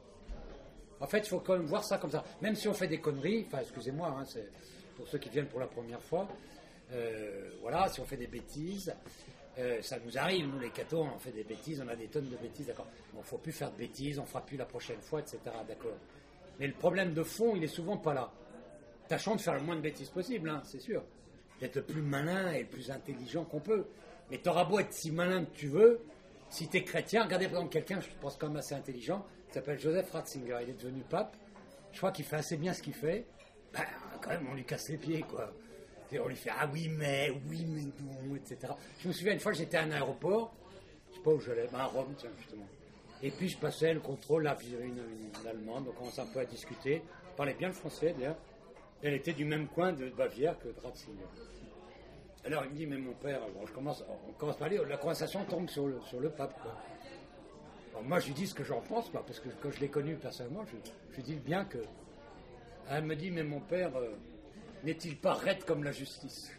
En fait, il faut quand même voir ça comme ça. Même si on fait des conneries, enfin, excusez-moi, hein, c'est pour ceux qui viennent pour la première fois, voilà, si on fait des bêtises, ça nous arrive, nous les cathos, on fait des bêtises, on a des tonnes de bêtises, d'accord. Bon, il ne faut plus faire de bêtises, on ne fera plus la prochaine fois, etc., d'accord. Mais le problème de fond, il est souvent pas là. Tâchons de faire le moins de bêtises possible, hein, c'est sûr. D'être le plus malin et le plus intelligent qu'on peut. Mais t'auras beau être si malin que tu veux, si tu es chrétien, regardez par exemple quelqu'un, je pense quand même assez intelligent, qui s'appelle Joseph Ratzinger, il est devenu pape, je crois qu'il fait assez bien ce qu'il fait, quand même on lui casse les pieds, quoi. Et on lui fait, ah oui mais non, etc. Je me souviens une fois, j'étais à un aéroport, je sais pas où j'allais, à Rome, tiens, justement. Et puis je passais le contrôle, là, puis une Allemande, on commence un peu à discuter, on parlait bien le français d'ailleurs, elle était du même coin de Bavière que Ratzinger. Alors il me dit, mais mon père, bon, on commence à parler, la conversation tombe sur le pape, quoi. Alors, moi je lui dis ce que j'en pense, quoi, parce que quand je l'ai connu personnellement, je lui dis bien que... Elle me dit, mais mon père, n'est-il pas raide comme la justice?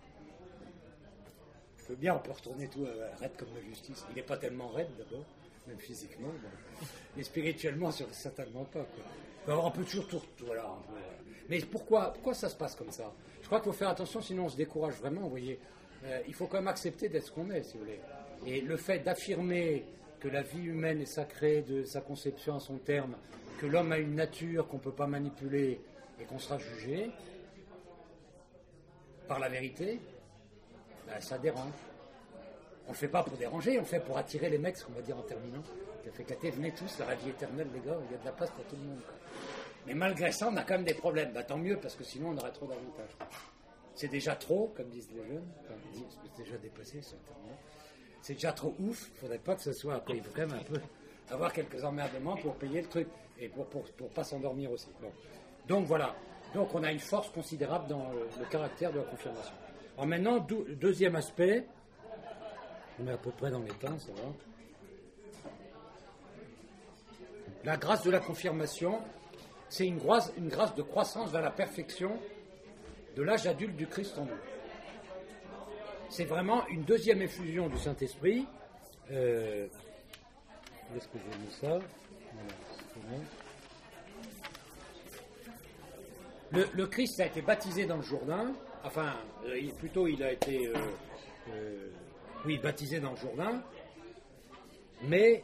Je veux bien, on peut retourner tout raide comme la justice. Il n'est pas tellement raide d'abord, même physiquement, bon. Mais spirituellement, certainement pas, quoi. Alors, on peut toujours tout, voilà. Mais pourquoi ça se passe comme ça? Je crois qu'il faut faire attention, sinon on se décourage vraiment, vous voyez. Il faut quand même accepter d'être ce qu'on est, si vous voulez. Et le fait d'affirmer que la vie humaine est sacrée de sa conception à son terme, que l'homme a une nature qu'on ne peut pas manipuler et qu'on sera jugé par la vérité, ça dérange. On ne le fait pas pour déranger, on le fait pour attirer les mecs, ce qu'on va dire en terminant. Ça fait éclater, venez tous, la vie éternelle, les gars, il y a de la place pour tout le monde, quoi. Mais malgré ça, on a quand même des problèmes. Tant mieux, parce que sinon, on aurait trop d'avantages. C'est déjà trop, comme disent les jeunes. Enfin, c'est déjà dépassé, certainement. C'est déjà trop ouf. Il ne faudrait pas que ce soit après. Il faut quand même un peu avoir quelques emmerdements pour payer le truc. Et pour pas s'endormir aussi. Bon. Donc, voilà. Donc, on a une force considérable dans le caractère de la confirmation. Alors maintenant, deuxième aspect. On est à peu près dans les temps, ça va. La grâce de la confirmation. c'est une grâce de croissance vers la perfection de l'âge adulte du Christ en nous. C'est vraiment une deuxième effusion du Saint-Esprit. Où est-ce que j'ai mis ça? Voilà, c'est bon. Le Christ a été baptisé dans le Jourdain, enfin, plutôt il a été baptisé dans le Jourdain, mais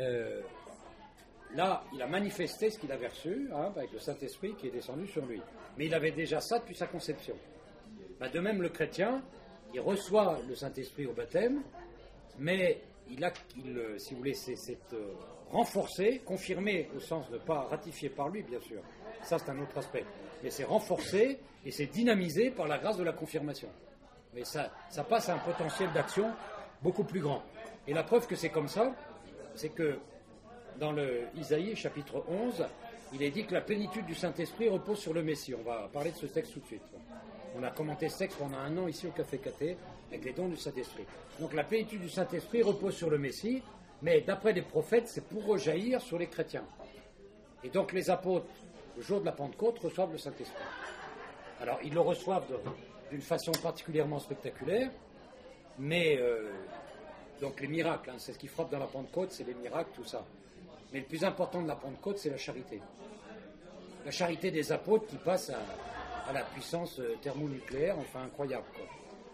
là, il a manifesté ce qu'il avait reçu, avec le Saint-Esprit qui est descendu sur lui. Mais il avait déjà ça depuis sa conception. De même, le chrétien, il reçoit le Saint-Esprit au baptême, mais si vous voulez, c'est renforcé, confirmé au sens de ne pas ratifié par lui, bien sûr. Ça, c'est un autre aspect. Mais c'est renforcé et c'est dynamisé par la grâce de la confirmation. Mais ça passe à un potentiel d'action beaucoup plus grand. Et la preuve que c'est comme ça, c'est que dans le Isaïe, chapitre 11, il est dit que la plénitude du Saint-Esprit repose sur le Messie. On va parler de ce texte tout de suite. On a commenté ce texte pendant un an ici au Café Caté, avec les dons du Saint-Esprit. Donc la plénitude du Saint-Esprit repose sur le Messie, mais d'après les prophètes, c'est pour rejaillir sur les chrétiens. Et donc les apôtres, le jour de la Pentecôte, reçoivent le Saint-Esprit. Alors ils le reçoivent d'une façon particulièrement spectaculaire, mais donc les miracles, c'est ce qui frappe dans la Pentecôte, c'est les miracles, tout ça. Mais le plus important de la Pentecôte, c'est la charité. La charité des apôtres qui passe à la puissance thermonucléaire, enfin incroyable, quoi.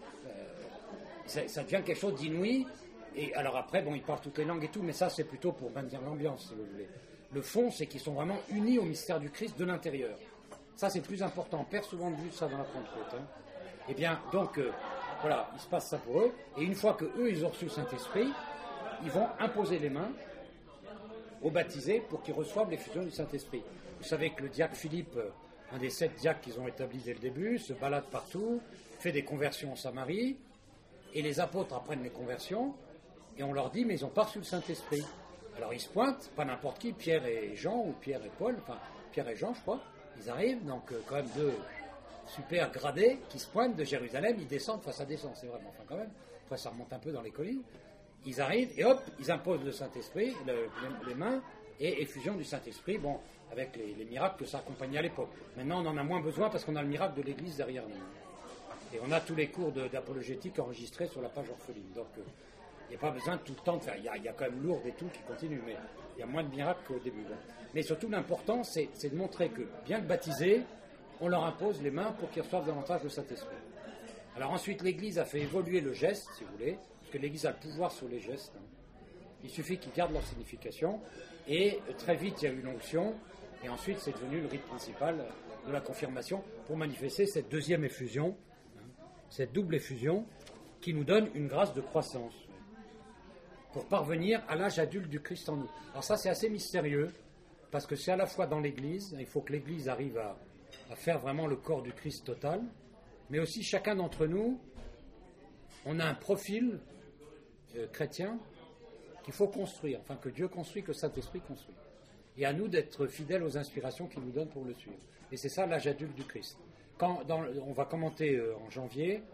Ça devient quelque chose d'inouï. Et alors après, ils parlent toutes les langues et tout, mais ça, c'est plutôt pour maintenir l'ambiance, si vous voulez. Le fond, c'est qu'ils sont vraiment unis au mystère du Christ de l'intérieur. Ça, c'est plus important. On perd souvent de vue ça dans la Pentecôte. Eh bien, donc, voilà, il se passe ça pour eux. Et une fois qu'eux, ils ont reçu le Saint-Esprit, ils vont imposer les mains aux baptisés pour qu'ils reçoivent l'effusion du Saint-Esprit. Vous savez que le diacre Philippe, un des 7 diacres qu'ils ont établis dès le début, se balade partout, fait des conversions en Samarie, et les apôtres apprennent les conversions, et on leur dit, mais ils n'ont pas reçu le Saint-Esprit. Alors ils se pointent, pas n'importe qui, Pierre et Jean, ou Pierre et Paul, enfin Pierre et Jean, je crois, ils arrivent, donc quand même 2 super gradés qui se pointent de Jérusalem, ils descendent, enfin ça descend, c'est vraiment, enfin quand même, après ça remonte un peu dans les collines, ils arrivent, et hop, ils imposent le Saint-Esprit, les mains, et effusion du Saint-Esprit, avec les miracles que ça accompagnait à l'époque. Maintenant, on en a moins besoin parce qu'on a le miracle de l'Église derrière nous. Et on a tous les cours d'apologétique enregistrés sur la page orpheline. Donc, il n'y a pas besoin tout le temps de faire. Il y a quand même Lourdes et tout qui continue, mais il y a moins de miracles qu'au début. Mais surtout, l'important, c'est de montrer que, bien que baptisés, on leur impose les mains pour qu'ils reçoivent davantage le Saint-Esprit. Alors ensuite, l'Église a fait évoluer le geste, si vous voulez, parce que l'Église a le pouvoir sur les gestes. Il suffit qu'ils gardent leur signification. Et très vite, il y a eu l'onction. Et ensuite, c'est devenu le rite principal de la confirmation pour manifester cette deuxième effusion, cette double effusion qui nous donne une grâce de croissance pour parvenir à l'âge adulte du Christ en nous. Alors ça, c'est assez mystérieux parce que c'est à la fois dans l'Église, il faut que l'Église arrive à faire vraiment le corps du Christ total, mais aussi chacun d'entre nous, on a un profil chrétien qu'il faut construire, enfin que Dieu construit, que le Saint-Esprit construit. Et à nous d'être fidèles aux inspirations qu'il nous donne pour le suivre. Et c'est ça l'âge adulte du Christ. On va commenter en janvier,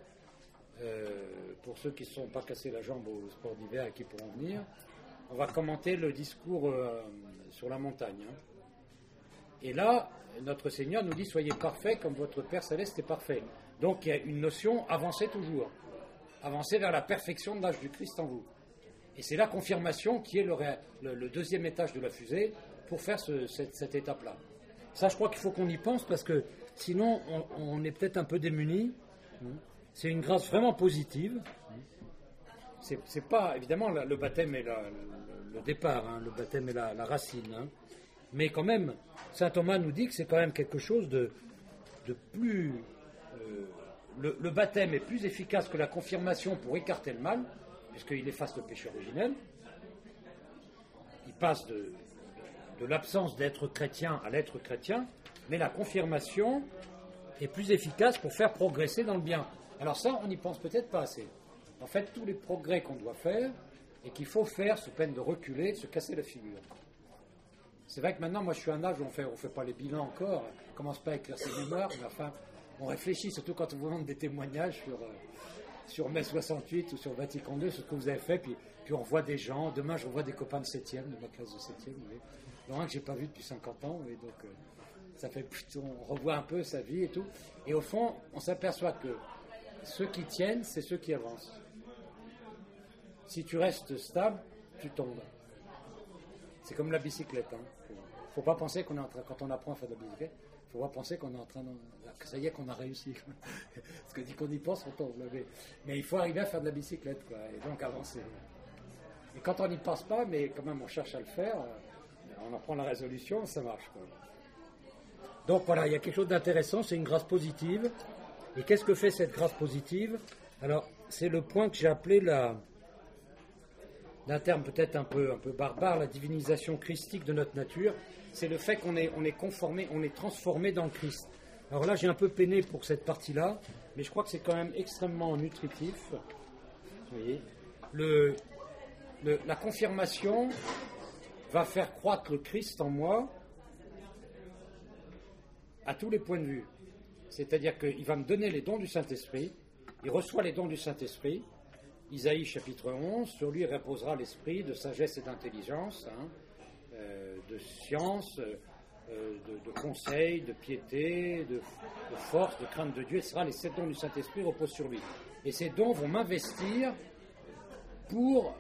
pour ceux qui ne se sont pas cassés la jambe au sport d'hiver et qui pourront venir, on va commenter le discours sur la montagne. Et là, notre Seigneur nous dit « Soyez parfaits comme votre Père Céleste est parfait ». Donc il y a une notion « avancez toujours ». Avancez vers la perfection de l'âge du Christ en vous. Et c'est la confirmation qui est le deuxième étage de la fusée pour faire cette étape-là. Ça, je crois qu'il faut qu'on y pense parce que sinon, on est peut-être un peu démunis. C'est une grâce vraiment positive. C'est pas, évidemment, le baptême est le départ, le baptême est la racine. Mais quand même, saint Thomas nous dit que c'est quand même quelque chose de plus... le baptême est plus efficace que la confirmation pour écarter le mal, puisqu'il efface le péché originel. Il passe de l'absence d'être chrétien à l'être chrétien, mais la confirmation est plus efficace pour faire progresser dans le bien. Alors ça, on n'y pense peut-être pas assez. En fait, tous les progrès qu'on doit faire et qu'il faut faire sous peine de reculer, de se casser la figure. C'est vrai que maintenant, moi je suis à un âge où on fait pas les bilans encore, on commence pas à écrire ses mémoires, mais enfin, on réfléchit, surtout quand on vous demande des témoignages sur mai 68 ou sur Vatican II, sur ce que vous avez fait, puis on voit des gens. Demain, je revois des copains de 7e, de ma classe de 7e, donc un que j'ai pas vu depuis 50 ans, et donc on revoit un peu sa vie et tout. Et au fond, on s'aperçoit que ceux qui tiennent, c'est ceux qui avancent. Si tu restes stable, tu tombes. C'est comme la bicyclette. Faut pas penser qu'on est en train, quand on apprend à faire de la bicyclette, faut pas penser qu'on est en train que ça y est, qu'on a réussi. Parce que dès qu'on y pense, on tombe. Mais il faut arriver à faire de la bicyclette, quoi, et donc avancer. Et quand on n'y pense pas, mais quand même on cherche à le faire, on en prend la résolution, ça marche, quoi. Donc voilà, il y a quelque chose d'intéressant, c'est une grâce positive. Et qu'est-ce que fait cette grâce positive? Alors, c'est le point que j'ai appelé d'un terme peut-être un peu barbare, la divinisation christique de notre nature. C'est le fait qu'on est conformé, on est transformé dans le Christ. Alors là, j'ai un peu peiné pour cette partie-là, mais je crois que c'est quand même extrêmement nutritif. Vous voyez, la confirmation va faire croître le Christ en moi à tous les points de vue. C'est-à-dire qu'il va me donner les dons du Saint-Esprit, il reçoit les dons du Saint-Esprit. Isaïe chapitre 11, sur lui reposera l'esprit de sagesse et d'intelligence, de science, de conseil, de piété, de force, de crainte de Dieu, etc. Les 7 dons du Saint-Esprit reposent sur lui. Et ces dons vont m'investir pour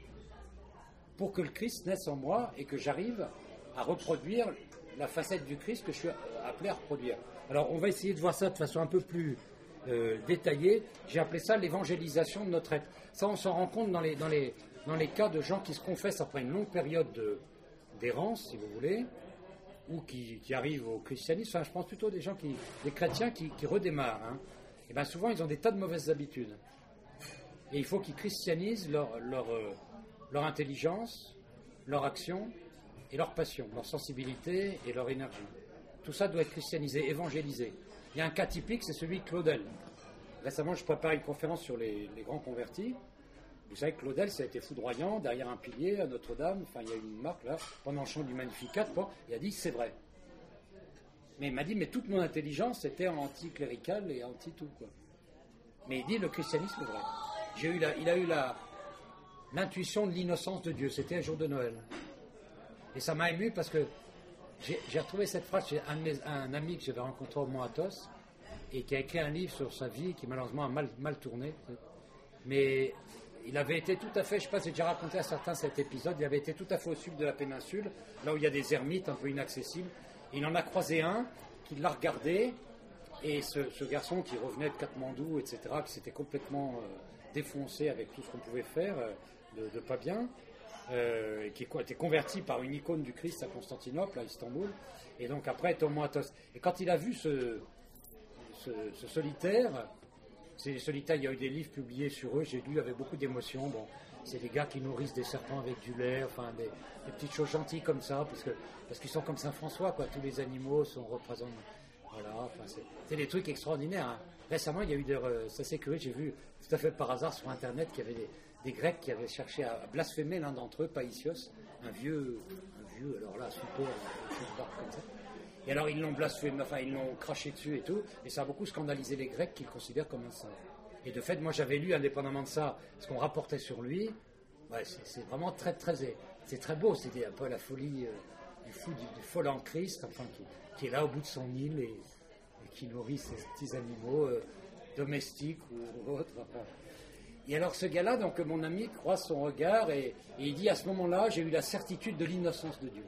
que le Christ naisse en moi et que j'arrive à reproduire la facette du Christ que je suis appelé à reproduire. Alors on va essayer de voir ça de façon un peu plus détaillée. J'ai appelé ça l'évangélisation de notre être. Ça, on s'en rend compte dans les cas de gens qui se confessent après une longue période d'errance, si vous voulez, ou qui arrivent au christianisme. Enfin, je pense plutôt des chrétiens qui redémarrent. Et bien souvent, ils ont des tas de mauvaises habitudes. Et il faut qu'ils christianisent leur intelligence, leur action et leur passion, leur sensibilité et leur énergie. Tout ça doit être christianisé, évangélisé. Il y a un cas typique, c'est celui de Claudel. Récemment, je prépare une conférence sur les grands convertis. Vous savez que Claudel, ça a été foudroyant, derrière un pilier à Notre-Dame, enfin il y a une marque là, pendant le chant du Magnificat, il a dit c'est vrai. Mais il m'a dit, mais toute mon intelligence était anti-cléricale et anti-tout, quoi. Mais il dit, le christianisme est vrai. Il a eu l'intuition de l'innocence de Dieu, c'était un jour de Noël. Et ça m'a ému parce que j'ai retrouvé cette phrase chez un ami que j'avais rencontré au Mont Athos et qui a écrit un livre sur sa vie qui malheureusement a mal tourné. Mais il avait été tout à fait, je ne sais pas si j'ai déjà raconté à certains cet épisode, il avait été tout à fait au sud de la péninsule, là où il y a des ermites un peu inaccessibles. Et il en a croisé un qui l'a regardé, et ce garçon qui revenait de Katmandou, etc., qui s'était complètement défoncé avec tout ce qu'on pouvait faire, de pas bien, qui était converti par une icône du Christ à Constantinople, à Istanbul, et donc après était au Mont Athos. Et quand il a vu ce solitaire, ces solitaires, il y a eu des livres publiés sur eux, j'ai lu avec beaucoup d'émotion. Bon, c'est des gars qui nourrissent des serpents avec du lait, enfin des petites choses gentilles comme ça, parce qu'ils sont comme Saint François, quoi. Tous les animaux représentent. Voilà, enfin c'est des trucs extraordinaires. Hein. Récemment, il y a eu ça c'est curieux, j'ai vu tout à fait par hasard sur Internet qu'il y avait des Grecs qui avaient cherché à blasphémer l'un d'entre eux, Païsios, un vieux, alors là, super comme ça. Et alors ils l'ont blasphémé, enfin ils l'ont craché dessus et tout, et ça a beaucoup scandalisé les Grecs qu'ils considèrent comme un saint. Et de fait, moi j'avais lu, indépendamment de ça, ce qu'on rapportait sur lui, ouais, c'est vraiment c'est très beau, c'était un peu la folie du fol en Christ, enfin, qui est là au bout de son île et qui nourrit ses petits animaux domestiques ou autres. Enfin. Et alors ce gars-là, donc mon ami, croise son regard et il dit, à ce moment-là, j'ai eu la certitude de l'innocence de Dieu.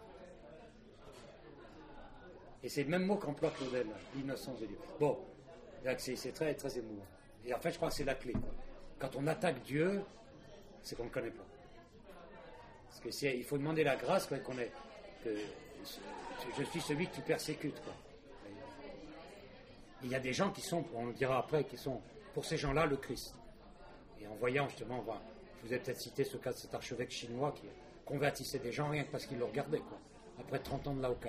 Et c'est le même mot qu'emploie Claudel, l'innocence de Dieu. Bon, c'est très, très émouvant. Et en fait, je crois que c'est la clé, quoi. Quand on attaque Dieu, c'est qu'on ne le connaît pas. Parce que il faut demander la grâce, quoi, que je suis celui que tu persécutes, quoi. Il y a des gens qui sont, on le dira après, qui sont pour ces gens-là le Christ. Et en voyant justement, je vous ai peut-être cité ce cas de cet archevêque chinois qui convertissait des gens rien que parce qu'il le regardait, quoi. Après 30 ans de Laokai.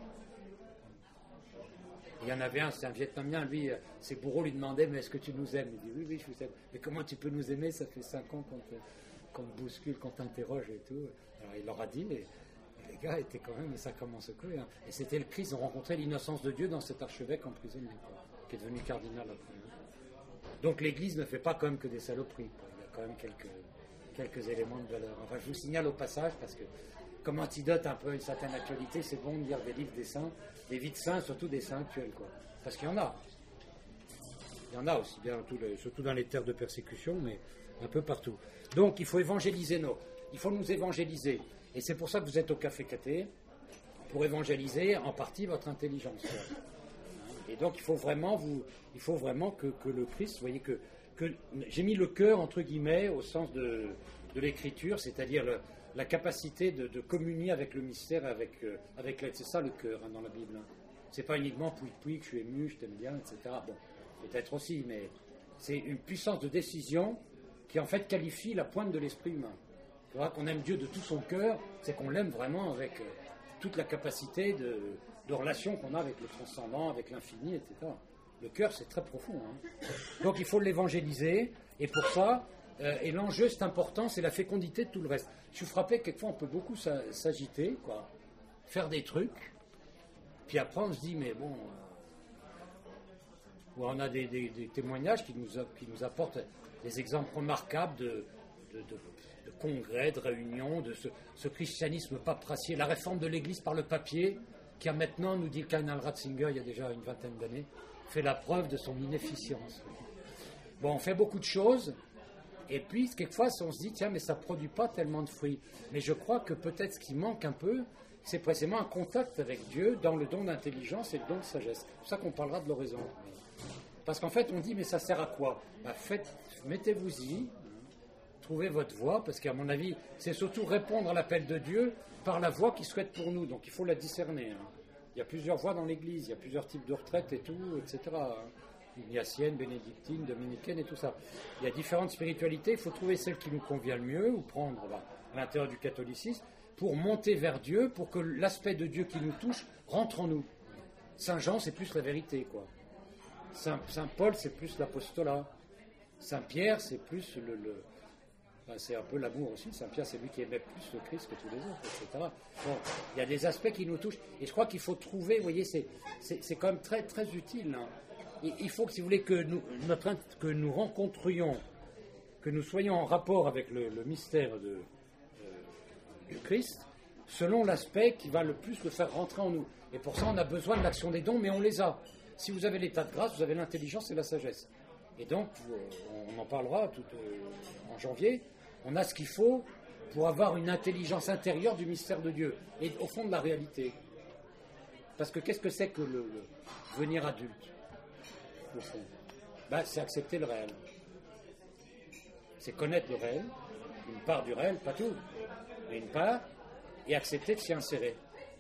Il y en avait un, c'est un Vietnamien, lui, ses bourreaux lui demandaient, mais est-ce que tu nous aimes? Il dit, oui, je vous aime. Mais comment tu peux nous aimer? Ça fait 5 ans qu'on te bouscule, qu'on t'interroge et tout. Alors il leur a dit, et les gars étaient quand même sacrément secoués. Hein. Et c'était le Christ, ils ont rencontré l'innocence de Dieu dans cet archevêque emprisonné, qui est devenu cardinal après. Donc l'Église ne fait pas quand même que des saloperies, quoi. Il y a quand même quelques éléments de valeur. Enfin, je vous signale au passage, parce que comme antidote un peu à une certaine actualité, c'est bon de lire des livres des saints, des vies de saints, surtout des saints actuels, quoi. Parce qu'il y en a. Il y en a aussi bien, surtout dans les terres de persécution, mais un peu partout. Donc il faut évangéliser il faut nous évangéliser. Et c'est pour ça que vous êtes au Café Caté, pour évangéliser en partie votre intelligence. Et donc il faut vraiment que le Christ, vous voyez que j'ai mis le cœur entre guillemets au sens de l'écriture, c'est-à-dire la capacité de communier avec le mystère, avec l'aide. C'est ça le cœur dans la Bible. C'est pas uniquement que je suis ému, je t'aime bien, etc. Bon, peut-être aussi, mais c'est une puissance de décision qui en fait qualifie la pointe de l'esprit humain. Tu vois, qu'on aime Dieu de tout son cœur, c'est qu'on l'aime vraiment avec toute la capacité de relation qu'on a avec le transcendant, avec l'infini, etc. Le cœur, c'est très profond. Donc il faut l'évangéliser, et pour ça, et l'enjeu, c'est important, c'est la fécondité de tout le reste. Je suis frappé, quelquefois, on peut beaucoup s'agiter, quoi, faire des trucs, puis après on se dit, mais bon... on a des témoignages qui nous apportent des exemples remarquables de congrès, de réunions, de ce christianisme paperassier, la réforme de l'Église par le papier, qui a maintenant, nous dit le cardinal Ratzinger, il y a déjà une vingtaine d'années, fait la preuve de son inefficience. Bon, on fait beaucoup de choses, et puis, quelquefois, on se dit, tiens, mais ça ne produit pas tellement de fruits. Mais je crois que peut-être ce qui manque un peu, c'est précisément un contact avec Dieu dans le don d'intelligence et le don de sagesse. C'est pour ça qu'on parlera de l'oraison. Parce qu'en fait, on dit, mais ça sert à quoi ? Mettez-vous-y, trouvez votre voie, parce qu'à mon avis, c'est surtout répondre à l'appel de Dieu par la voie qu'il souhaite pour nous. Donc il faut la discerner. Il y a plusieurs voies dans l'Église, il y a plusieurs types de retraites et tout, etc. Ignatienne, bénédictine, dominicaine et tout ça. Il y a différentes spiritualités, il faut trouver celle qui nous convient le mieux, ou prendre à l'intérieur du catholicisme, pour monter vers Dieu, pour que l'aspect de Dieu qui nous touche rentre en nous. Saint Jean, c'est plus la vérité, quoi. Saint Paul, c'est plus l'apostolat. Saint Pierre, c'est plus c'est un peu l'amour aussi. Saint Pierre, c'est lui qui aimait plus le Christ que tous les autres, etc. Bon, il y a des aspects qui nous touchent. Et je crois qu'il faut trouver, vous voyez, c'est quand même très, très utile. Il faut que, si vous voulez, que nous rencontrions, que nous soyons en rapport avec le mystère du Christ, selon l'aspect qui va le plus le faire rentrer en nous. Et pour ça, on a besoin de l'action des dons, mais on les a. Si vous avez l'état de grâce, vous avez l'intelligence et la sagesse. Et donc, on en parlera en janvier, on a ce qu'il faut pour avoir une intelligence intérieure du mystère de Dieu, et au fond de la réalité. Parce que qu'est-ce que c'est que le devenir adulte, au fond ? C'est accepter le réel. C'est connaître le réel, une part du réel, pas tout, mais une part, et accepter de s'y insérer.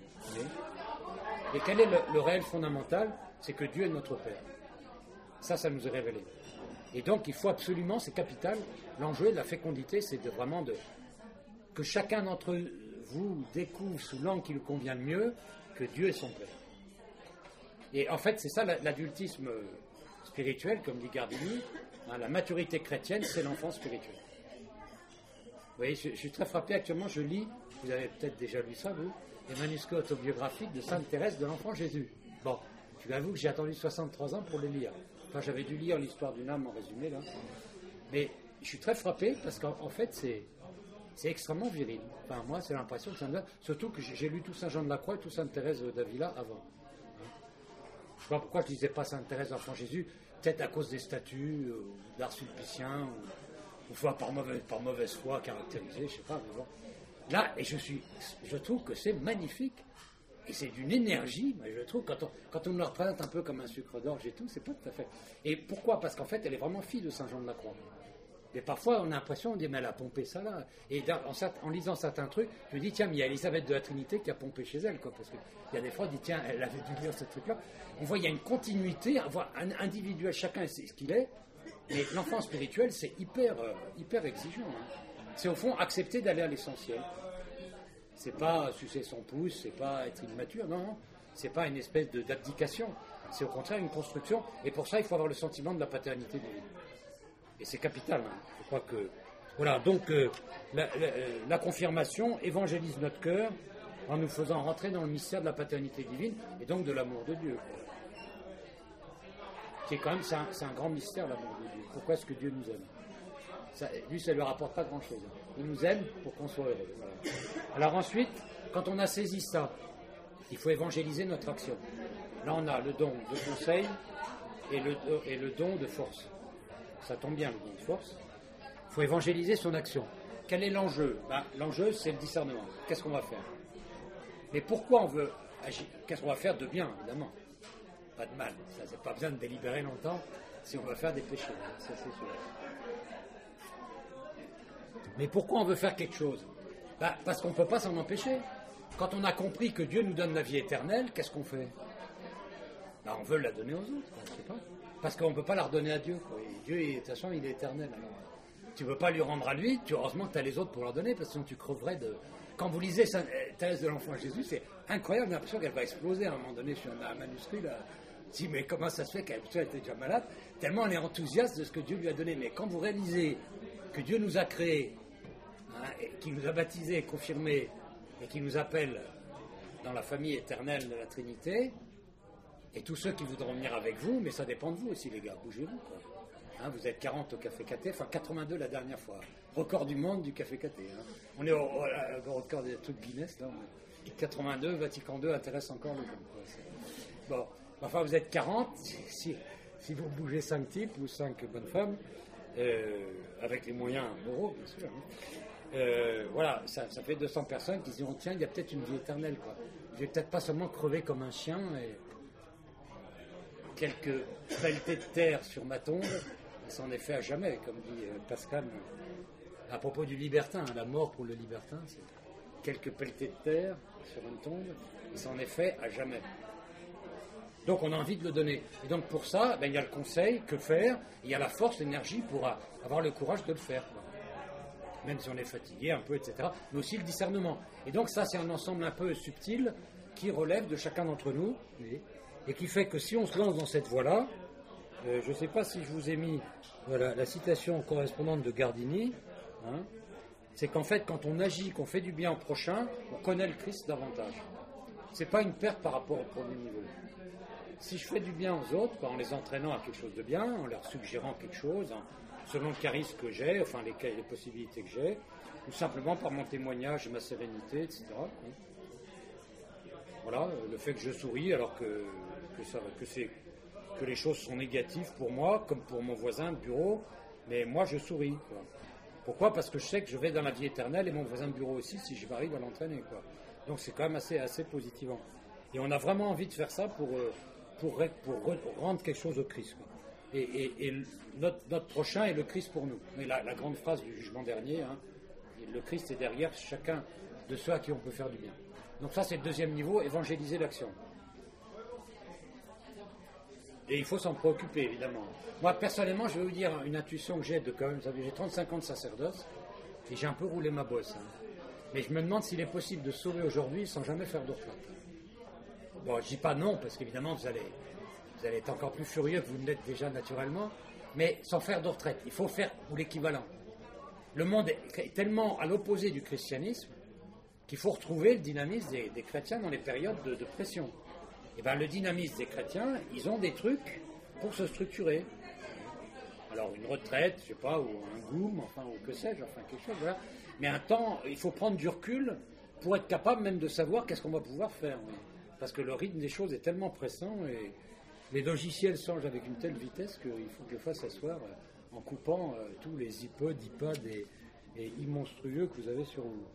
Et quel est le réel fondamental ? C'est que Dieu est notre Père. Ça nous est révélé. Et donc, il faut absolument, c'est capital, l'enjeu de la fécondité, c'est que chacun d'entre vous découvre sous l'angle qui lui convient le mieux que Dieu est son Père. Et en fait, c'est ça l'adultisme spirituel, comme dit Gardini. La maturité chrétienne, c'est l'enfance spirituelle. Vous voyez, je suis très frappé actuellement, je lis, vous avez peut-être déjà lu ça, vous, les manuscrits autobiographiques de Sainte Thérèse de l'Enfant Jésus. Bon, je vous avoue que j'ai attendu 63 ans pour les lire. Enfin, j'avais dû lire l'histoire d'une âme en résumé, là. Mais je suis très frappé parce qu'en fait, c'est extrêmement viril. Enfin, moi, c'est l'impression que ça me donne. Surtout que j'ai lu tout Saint Jean de la Croix et tout Sainte Thérèse d'Avila avant. Je ne sais pas pourquoi je ne disais pas Sainte Thérèse d'Enfant Jésus, peut-être à cause des statuts d'art sulpicien, ou soit par mauvaise foi caractérisée, je ne sais pas. Mais bon. Là, et je trouve que c'est magnifique. Et c'est d'une énergie, mais je trouve, quand on me la représente un peu comme un sucre d'orge et tout, c'est pas tout à fait. Et pourquoi ? Parce qu'en fait, elle est vraiment fille de Saint Jean de la Croix. Et parfois, on a l'impression, on dit, mais elle a pompé ça là. Et en lisant certains trucs, je me dis, tiens, mais il y a Élisabeth de la Trinité qui a pompé chez elle, quoi. Parce qu'il y a des fois, on dit, tiens, elle avait dû lire ce truc-là. On voit, il y a une continuité, un individuel, chacun sait ce qu'il est. Mais l'enfant spirituel, c'est hyper exigeant. C'est au fond accepter d'aller à l'essentiel. C'est pas sucer son pouce, c'est pas être immature, non. C'est pas une espèce d'abdication. C'est au contraire une construction. Et pour ça, il faut avoir le sentiment de la paternité divine. Et c'est capital. Je crois que... Voilà, donc la confirmation évangélise notre cœur en nous faisant rentrer dans le mystère de la paternité divine et donc de l'amour de Dieu. Qui est quand même, c'est un grand mystère, l'amour de Dieu. Pourquoi est-ce que Dieu nous aime ? Lui, ça ne lui rapporte pas grand-chose. Il nous aime pour qu'on soit heureux. Voilà. Alors ensuite, quand on a saisi ça, il faut évangéliser notre action. Là, on a le don de conseil et le don de force. Ça tombe bien, le don de force. Il faut évangéliser son action. Quel est l'enjeu? L'enjeu, c'est le discernement. Qu'est-ce qu'on va faire? Mais pourquoi on veut agir? Qu'est-ce qu'on va faire de bien, évidemment? Pas de mal. Ça, c'est pas besoin de délibérer longtemps si on va faire des péchés. Ça, c'est sûr. Mais pourquoi on veut faire quelque chose? Parce qu'on ne peut pas s'en empêcher. Quand on a compris que Dieu nous donne la vie éternelle, qu'est-ce qu'on fait? On veut la donner aux autres, je sais pas. Parce qu'on ne peut pas la redonner à Dieu. Quoi. Et Dieu, de toute façon, il est éternel. Alors, tu ne peux pas lui rendre à lui, heureusement que tu as les autres pour leur donner, parce que sinon tu creverais de... Quand vous lisez Thérèse de l'Enfant Jésus, c'est incroyable, j'ai l'impression qu'elle va exploser à un moment donné sur un manuscrit. Là. Je dis, mais comment ça se fait qu'elle était déjà malade? Tellement elle est enthousiaste de ce que Dieu lui a donné. Mais quand vous réalisez que Dieu nous a créés, et qui nous a baptisés, confirmés, et qui nous appelle dans la famille éternelle de la Trinité, et tous ceux qui voudront venir avec vous, mais ça dépend de vous aussi, les gars, bougez-vous, quoi. Vous êtes 40 au Café Caté, enfin 82 la dernière fois. Record du monde du Café Caté. On est au record des trucs Guinness, là. 82, Vatican II intéresse encore le monde. Bon, enfin vous êtes 40, si vous bougez 5 types ou 5 bonnes femmes, avec les moyens moraux, bien sûr. Voilà, ça fait 200 personnes qui se diront, tiens, il y a peut-être une vie éternelle, quoi. Je vais peut-être pas seulement crever comme un chien et quelques pelletées de terre sur ma tombe, ça en est fait à jamais, comme dit Pascal, à propos du libertin, la mort pour le libertin, c'est quelques pelletées de terre sur une tombe, et ça en est fait à jamais. Donc on a envie de le donner. Et donc pour ça, il y a le conseil, que faire, il y a la force, l'énergie pour avoir le courage de le faire, quoi. Même si on est fatigué un peu, etc. Mais aussi le discernement. Et donc ça, c'est un ensemble un peu subtil qui relève de chacun d'entre nous, et qui fait que si on se lance dans cette voie-là, je ne sais pas si je vous ai mis la citation correspondante de Gardini, c'est qu'en fait, quand on agit, qu'on fait du bien au prochain, on connaît le Christ davantage. Ce n'est pas une perte par rapport au premier niveau. Si je fais du bien aux autres, en les entraînant à quelque chose de bien, en leur suggérant quelque chose, selon le charisme que j'ai, enfin les possibilités que j'ai, ou simplement par mon témoignage et ma sérénité, etc. Voilà, le fait que je souris alors que les choses sont négatives pour moi, comme pour mon voisin de bureau, mais moi je souris, quoi. Pourquoi? Parce que je sais que je vais dans la vie éternelle et mon voisin de bureau aussi si je m'arrive à l'entraîner, quoi. Donc c'est quand même assez positivant. Et on a vraiment envie de faire ça pour rendre quelque chose au Christ, quoi. Et notre prochain est le Christ pour nous. Mais la grande phrase du jugement dernier, le Christ est derrière chacun de ceux à qui on peut faire du bien. Donc ça, c'est le deuxième niveau, évangéliser l'action. Et il faut s'en préoccuper, évidemment. Moi, personnellement, je vais vous dire une intuition que j'ai quand même, j'ai 35 ans de sacerdoce, et j'ai un peu roulé ma bosse. Mais je me demande s'il est possible de sauver aujourd'hui sans jamais faire de retraite. Bon, je dis pas non, parce qu'évidemment, vous allez être encore plus furieux que vous ne l'êtes déjà naturellement, mais sans faire de retraite. Il faut faire ou l'équivalent. Le monde est tellement à l'opposé du christianisme qu'il faut retrouver le dynamisme des chrétiens dans les périodes de pression. Et bien le dynamisme des chrétiens, ils ont des trucs pour se structurer. Alors une retraite, je sais pas, ou un goum, enfin, ou que sais-je, enfin quelque chose, voilà. Mais un temps, il faut prendre du recul pour être capable même de savoir qu'est-ce qu'on va pouvoir faire. Oui. Parce que le rythme des choses est tellement pressant et les logiciels changent avec une telle vitesse qu'il faut que je fasse asseoir en coupant tous les iPods et immonstrueux que vous avez sur vous.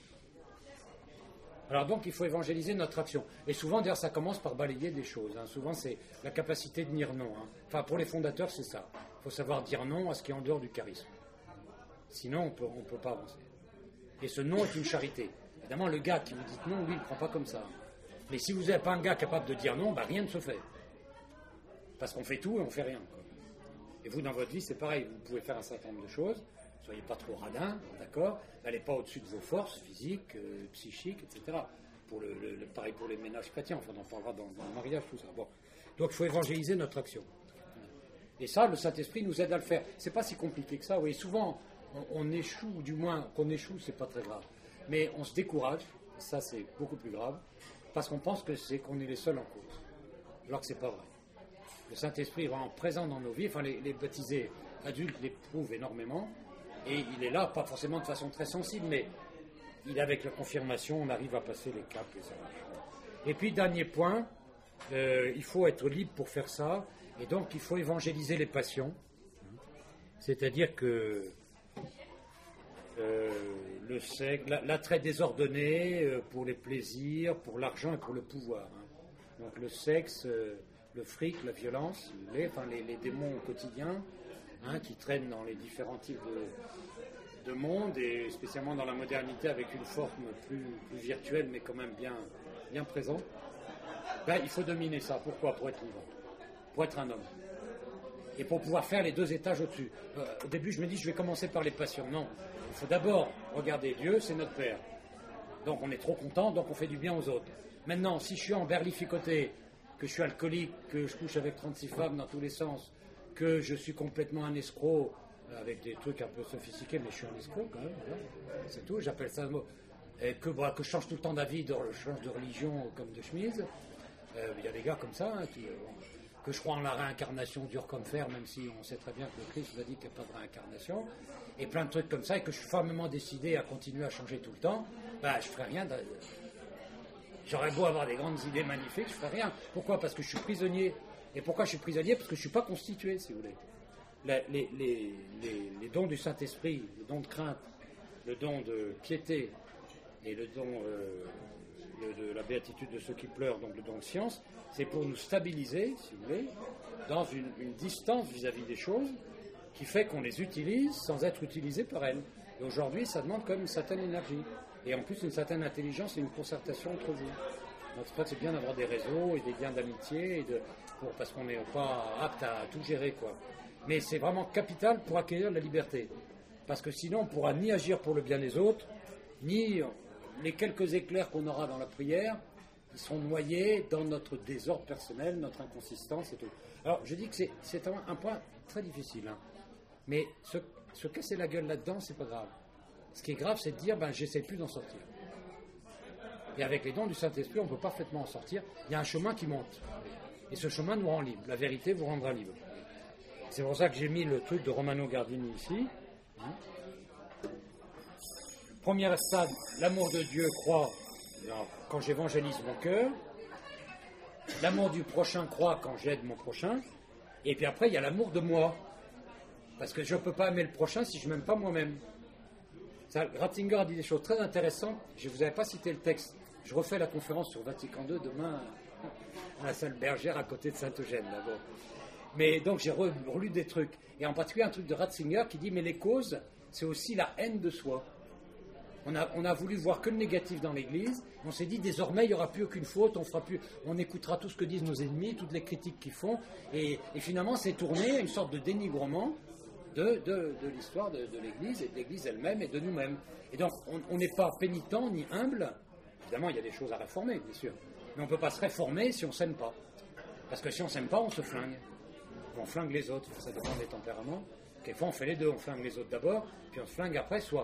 Alors donc, il faut évangéliser notre action. Et souvent, d'ailleurs, ça commence par balayer des choses. Souvent, c'est la capacité de dire non. Enfin, pour les fondateurs, c'est ça. Il faut savoir dire non à ce qui est en dehors du charisme. Sinon, on ne peut pas avancer. Et ce non est une charité. Évidemment, le gars qui vous dit non, lui, il ne prend pas comme ça. Mais si vous n'avez pas un gars capable de dire non, rien ne se fait. Parce qu'on fait tout et on ne fait rien, quoi. Et vous, dans votre vie, c'est pareil. Vous pouvez faire un certain nombre de choses. Soyez pas trop radin, d'accord? N'allez pas au-dessus de vos forces physiques, psychiques, etc. Pareil pour les ménages chrétiens, enfin on en parlera dans le mariage, tout ça. Bon. Donc il faut évangéliser notre action. Et ça, le Saint-Esprit nous aide à le faire. C'est pas si compliqué que ça. Oui, souvent, on échoue, ou du moins qu'on échoue, c'est pas très grave. Mais on se décourage, ça c'est beaucoup plus grave, parce qu'on pense qu'on est les seuls en cause. Alors que c'est pas vrai. Le Saint-Esprit est vraiment présent dans nos vies, enfin les baptisés adultes l'éprouvent énormément. Et il est là, pas forcément de façon très sensible, mais avec la confirmation, on arrive à passer les caps, les âges. Et puis, dernier point, il faut être libre pour faire ça, et donc il faut évangéliser les passions. C'est-à-dire que le sexe, l'attrait désordonné pour les plaisirs, pour l'argent et pour le pouvoir. Donc le sexe, le fric, la violence, les démons quotidiens qui traînent dans les différents types de monde, et spécialement dans la modernité avec une forme plus virtuelle mais quand même bien présente. Il faut dominer ça. Pourquoi? Pour être libre, pour être un homme. Et pour pouvoir faire les 2 étages au-dessus. Au début, je me dis, je vais commencer par les passions. Non, il faut d'abord regarder Dieu, c'est notre Père. Donc on est trop content, donc on fait du bien aux autres. Maintenant, si je suis emberlificoté, que je suis alcoolique, que je couche avec 36 femmes dans tous les sens, que je suis complètement un escroc, avec des trucs un peu sophistiqués, mais je suis un escroc quand même, voilà. C'est tout, j'appelle ça un mot. Et que je change tout le temps d'avis, je change de religion comme de chemise. Il y a des gars comme ça, que je crois en la réincarnation dur comme fer, même si on sait très bien que le Christ nous a dit qu'il n'y a pas de réincarnation, et plein de trucs comme ça, et que je suis fermement décidé à continuer à changer tout le temps, je ne ferai rien. J'aurais beau avoir des grandes idées magnifiques, je ne ferai rien. Pourquoi? Parce que je suis prisonnier. Et pourquoi je suis prisonnier? Parce que je ne suis pas constitué, si vous voulez. Les dons du Saint-Esprit, le don de crainte, le don de piété, et le don de la béatitude de ceux qui pleurent, donc le don de science, c'est pour nous stabiliser, si vous voulez, dans une distance vis-à-vis des choses qui fait qu'on les utilise sans être utilisés par elles. Et aujourd'hui, ça demande quand même une certaine énergie. Et en plus, une certaine intelligence et une concertation entre vous. Donc, c'est bien d'avoir des réseaux et des liens d'amitié, parce qu'on n'est pas apte à tout gérer, quoi. Mais c'est vraiment capital pour accueillir la liberté. Parce que sinon, on ne pourra ni agir pour le bien des autres, ni les quelques éclairs qu'on aura dans la prière, ils seront noyés dans notre désordre personnel, notre inconsistance et tout. Alors, je dis que c'est un point très difficile. Mais se casser la gueule là-dedans, c'est pas grave. Ce qui est grave, c'est de dire, j'essaie plus d'en sortir. Et avec les dons du Saint-Esprit, on peut parfaitement en sortir. Il y a un chemin qui monte. Et ce chemin nous rend libre. La vérité vous rendra libre. C'est pour ça que j'ai mis le truc de Romano Guardini ici. Premier stade, l'amour de Dieu croît quand j'évangélise mon cœur. L'amour du prochain croît quand j'aide mon prochain. Et puis après, il y a l'amour de moi. Parce que je ne peux pas aimer le prochain si je ne m'aime pas moi-même. Ratzinger a dit des choses très intéressantes. Je ne vous avais pas cité le texte. Je refais la conférence sur Vatican II demain à la salle Bergère à côté de Saint-Eugène. D'abord. Mais donc j'ai relu des trucs. Et en particulier un truc de Ratzinger qui dit mais les causes, c'est aussi la haine de soi. On a voulu voir que le négatif dans l'Église. On s'est dit désormais il n'y aura plus aucune faute, on écoutera tout ce que disent nos ennemis, toutes les critiques qu'ils font. Et finalement c'est tourné à une sorte de dénigrement de l'histoire de l'Église et de l'Église elle-même et de nous-mêmes. Et donc on n'est pas pénitent ni humble. Évidemment il y a des choses à réformer, bien sûr. Mais on ne peut pas se réformer si on ne s'aime pas. Parce que si on ne s'aime pas, on se flingue. On flingue les autres, ça dépend des tempéraments. Quelquefois on fait les deux, on flingue les autres d'abord, puis on se flingue après soi.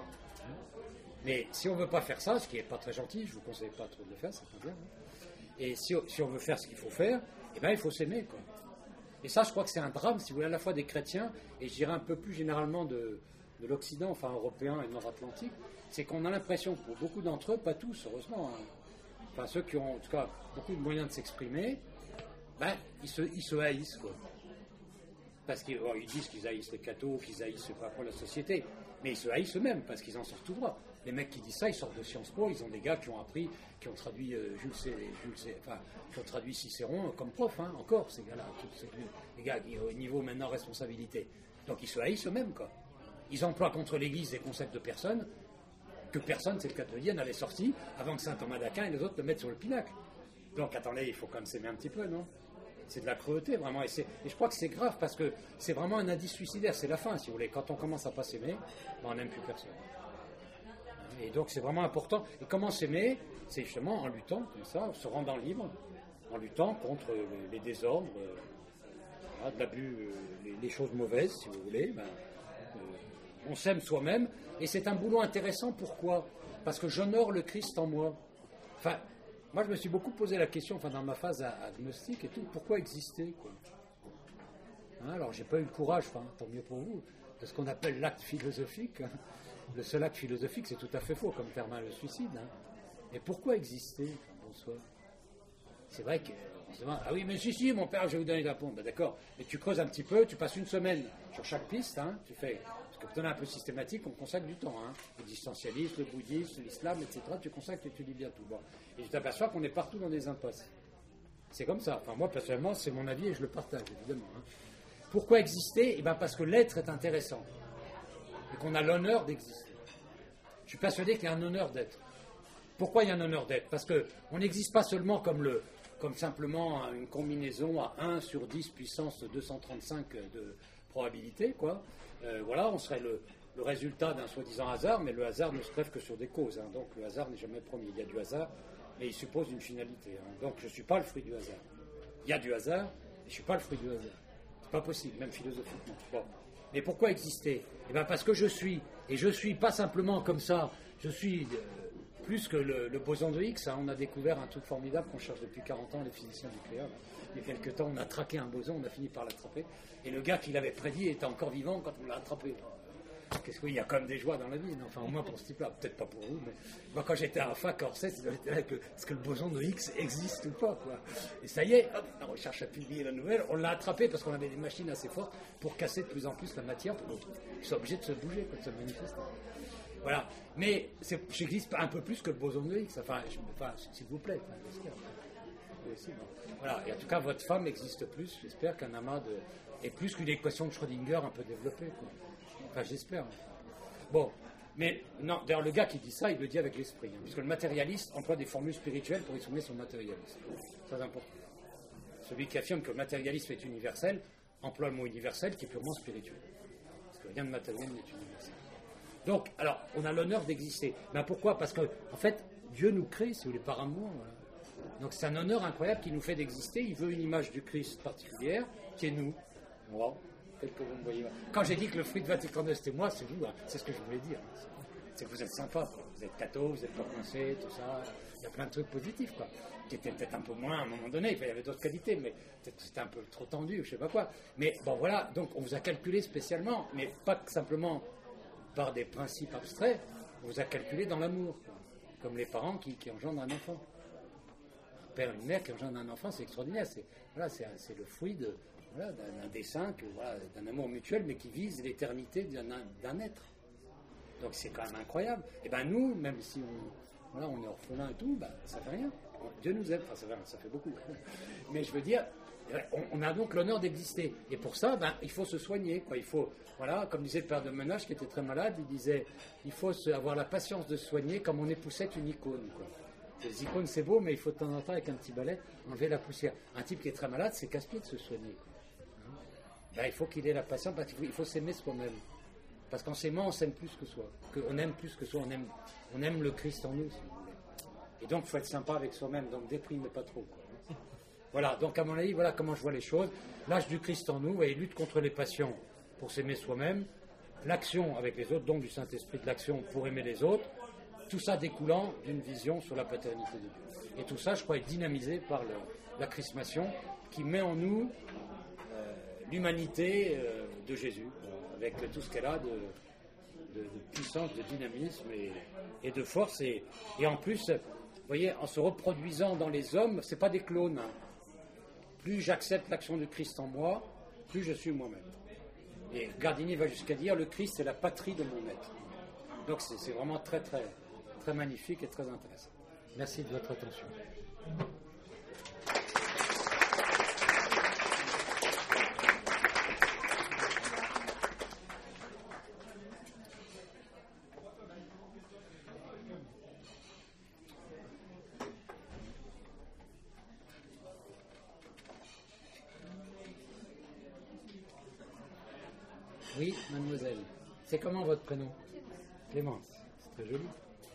Mais si on ne veut pas faire ça, ce qui n'est pas très gentil, je ne vous conseille pas trop de le faire, c'est pas bien. Et si on veut faire ce qu'il faut faire, il faut s'aimer, quoi. Et ça, je crois que c'est un drame, si vous voulez, à la fois des chrétiens, et je dirais un peu plus généralement de l'Occident, enfin européen et nord-atlantique, c'est qu'on a l'impression, pour beaucoup d'entre eux, pas tous, heureusement, enfin ceux qui ont en tout cas beaucoup de moyens de s'exprimer, ils se haïssent, quoi. Parce qu'ils disent qu'ils haïssent les cathos, qu'ils haïssent pas la société, mais ils se haïssent eux-mêmes, parce qu'ils en sortent tout droit. Les mecs qui disent ça, ils sortent de Sciences Po, ils ont des gars qui ont appris, qui ont traduit qui ont traduit Cicéron comme prof, encore, ces gars-là, les gars qui ont au niveau maintenant responsabilité. Donc ils se haïssent eux-mêmes, quoi. Ils emploient contre l'Église des concepts de personnes, que personne, c'est le catholique, n'avait sorti avant que saint Thomas d'Aquin et les autres le mettent sur le pinacle. Donc attendez, il faut quand même s'aimer un petit peu, non? C'est de la cruauté, vraiment. Et je crois que c'est grave, parce que c'est vraiment un indice suicidaire, c'est la fin, si vous voulez. Quand on commence à pas s'aimer, on n'aime plus personne. Et donc c'est vraiment important. Et comment s'aimer? C'est justement en luttant comme ça, en se rendant libre, en luttant contre les désordres, de l'abus, les choses mauvaises, si vous voulez. On s'aime soi-même, et c'est un boulot intéressant. Pourquoi? Parce que j'honore le Christ en moi. Enfin, moi je me suis beaucoup posé la question, dans ma phase agnostique et tout, pourquoi exister, quoi? Alors j'ai pas eu le courage, tant mieux pour vous, de ce qu'on appelle l'acte philosophique. Le seul acte philosophique, c'est tout à fait faux comme terme, le suicide. Hein. Et pourquoi exister? Bonsoir. C'est vrai que on se demande, ah oui, mais si, mon père, je vais vous donner la pompe. Ben, d'accord, mais tu creuses un petit peu, tu passes une semaine sur chaque piste, hein, tu fais, parce que pour donner un peu systématique, on consacre du temps. Hein, l'existentialisme, le bouddhisme, l'islam, etc. Tu consacres et tu lis bien tout. Bon. Et tu t'aperçois qu'on est partout dans des impasses. C'est comme ça. Enfin, moi, personnellement, c'est mon avis et je le partage, évidemment. Hein. Pourquoi exister? Eh bien, parce que l'être est intéressant et qu'on a l'honneur d'exister. Je suis persuadé qu'il y a un honneur d'être. Pourquoi il y a un honneur d'être? Parce qu'on n'existe pas seulement comme simplement une combinaison à 1 sur 10 puissance 235 de probabilité, quoi. Voilà, on serait le résultat d'un soi-disant hasard, mais le hasard ne se greffe que sur des causes. Hein. Donc le hasard n'est jamais promis. Il y a du hasard, mais il suppose une finalité. Hein. Donc je ne suis pas le fruit du hasard. Il y a du hasard, mais je ne suis pas le fruit du hasard. C'est pas possible, même philosophiquement. Bon. Mais pourquoi exister? Eh bien parce que je suis. Et je suis pas simplement comme ça, je suis plus que le boson de Higgs. Hein. On a découvert un truc formidable qu'on cherche depuis 40 ans, les physiciens nucléaires. Il y a quelques temps, on a traqué un boson, on a fini par l'attraper. Et le gars qui l'avait prédit était encore vivant quand on l'a attrapé. Qu'est-ce qu'il y a quand même des joies dans la vie, non? Enfin au moins pour ce type-là, peut-être pas pour vous, mais moi quand j'étais à la fac à Orsay, c'était là que est-ce que le boson de Higgs existe ou pas, quoi. Et ça y est, hop, la recherche a publié la nouvelle, on l'a attrapé parce qu'on avait des machines assez fortes pour casser de plus en plus la matière pour qu'ils soient obligés de se bouger, quoi, de se manifester. Voilà, mais j'existe un peu plus que le boson de Higgs, enfin s'il vous plaît, j'espère. Aussi, bon. Voilà, et en tout cas votre femme existe plus, j'espère qu'un amas de... et plus qu'une équation de Schrödinger un peu développée, quoi. Enfin, j'espère. Bon, mais non, d'ailleurs, le gars qui dit ça, il le dit avec l'esprit. Hein, puisque le matérialiste emploie des formules spirituelles pour exprimer son matérialisme. Très important. Celui qui affirme que le matérialisme est universel emploie le mot universel qui est purement spirituel. Parce que rien de matériel n'est universel. Donc, alors, on a l'honneur d'exister. Ben pourquoi? Parce que, en fait, Dieu nous crée, si vous voulez, par amour. Voilà. Donc, c'est un honneur incroyable qui nous fait d'exister. Il veut une image du Christ particulière, qui est nous. Wow. Que vous me voyez. Quand j'ai dit que le fruit de Vatican II c'était moi, c'est vous, hein. C'est ce que je voulais dire. C'est que vous êtes sympa, quoi. Vous êtes catho, vous êtes pas coincé, tout ça. Il y a plein de trucs positifs, quoi. Qui étaient peut-être un peu moins à un moment donné. Enfin, il y avait d'autres qualités, mais peut-être c'était un peu trop tendu, je sais pas quoi. Mais bon, voilà. Donc, on vous a calculé spécialement, mais pas simplement par des principes abstraits. On vous a calculé dans l'amour, quoi. Comme les parents qui engendrent un enfant. Un père et une mère qui engendrent un enfant, c'est extraordinaire. C'est le fruit de. Voilà, d'un dessein, voilà, d'un amour mutuel, mais qui vise l'éternité d'un être. Donc c'est quand même incroyable. Et bien nous, même si on est orphelin et tout, ben, ça fait rien. Dieu nous aime, enfin ça fait beaucoup. Mais je veux dire, on a donc l'honneur d'exister. Et pour ça, ben, il faut se soigner, quoi. Il faut, voilà, comme disait le père de Menage qui était très malade, il disait, il faut avoir la patience de se soigner comme on époussette une icône, quoi. Les icônes c'est beau, mais il faut de temps en temps avec un petit balai enlever la poussière. Un type qui est très malade, c'est casse-pied de se soigner, quoi. Ben, il faut qu'il ait la patience, parce qu'il faut s'aimer soi-même. Parce qu'en s'aimant, on s'aime plus que soi. On aime plus que soi, on aime le Christ en nous, si vous voulez. Et donc, il faut être sympa avec soi-même, donc déprimez pas trop, quoi. Voilà, donc à mon avis, voilà comment je vois les choses. L'âge du Christ en nous, et lutte contre les passions pour s'aimer soi-même, l'action avec les autres, donc du Saint-Esprit de l'action pour aimer les autres, tout ça découlant d'une vision sur la paternité de Dieu. Et tout ça, je crois, est dynamisé par la chrismation qui met en nous l'humanité de Jésus, avec tout ce qu'elle a de puissance, de dynamisme et de force. Et en plus, vous voyez, en se reproduisant dans les hommes, ce n'est pas des clones. Hein. Plus j'accepte l'action du Christ en moi, plus je suis moi-même. Et Gardini va jusqu'à dire, le Christ, c'est la patrie de mon être. Donc c'est vraiment très, très, très magnifique et très intéressant. Merci de votre attention. Oui, mademoiselle. C'est comment votre prénom? Clémence. C'est très joli.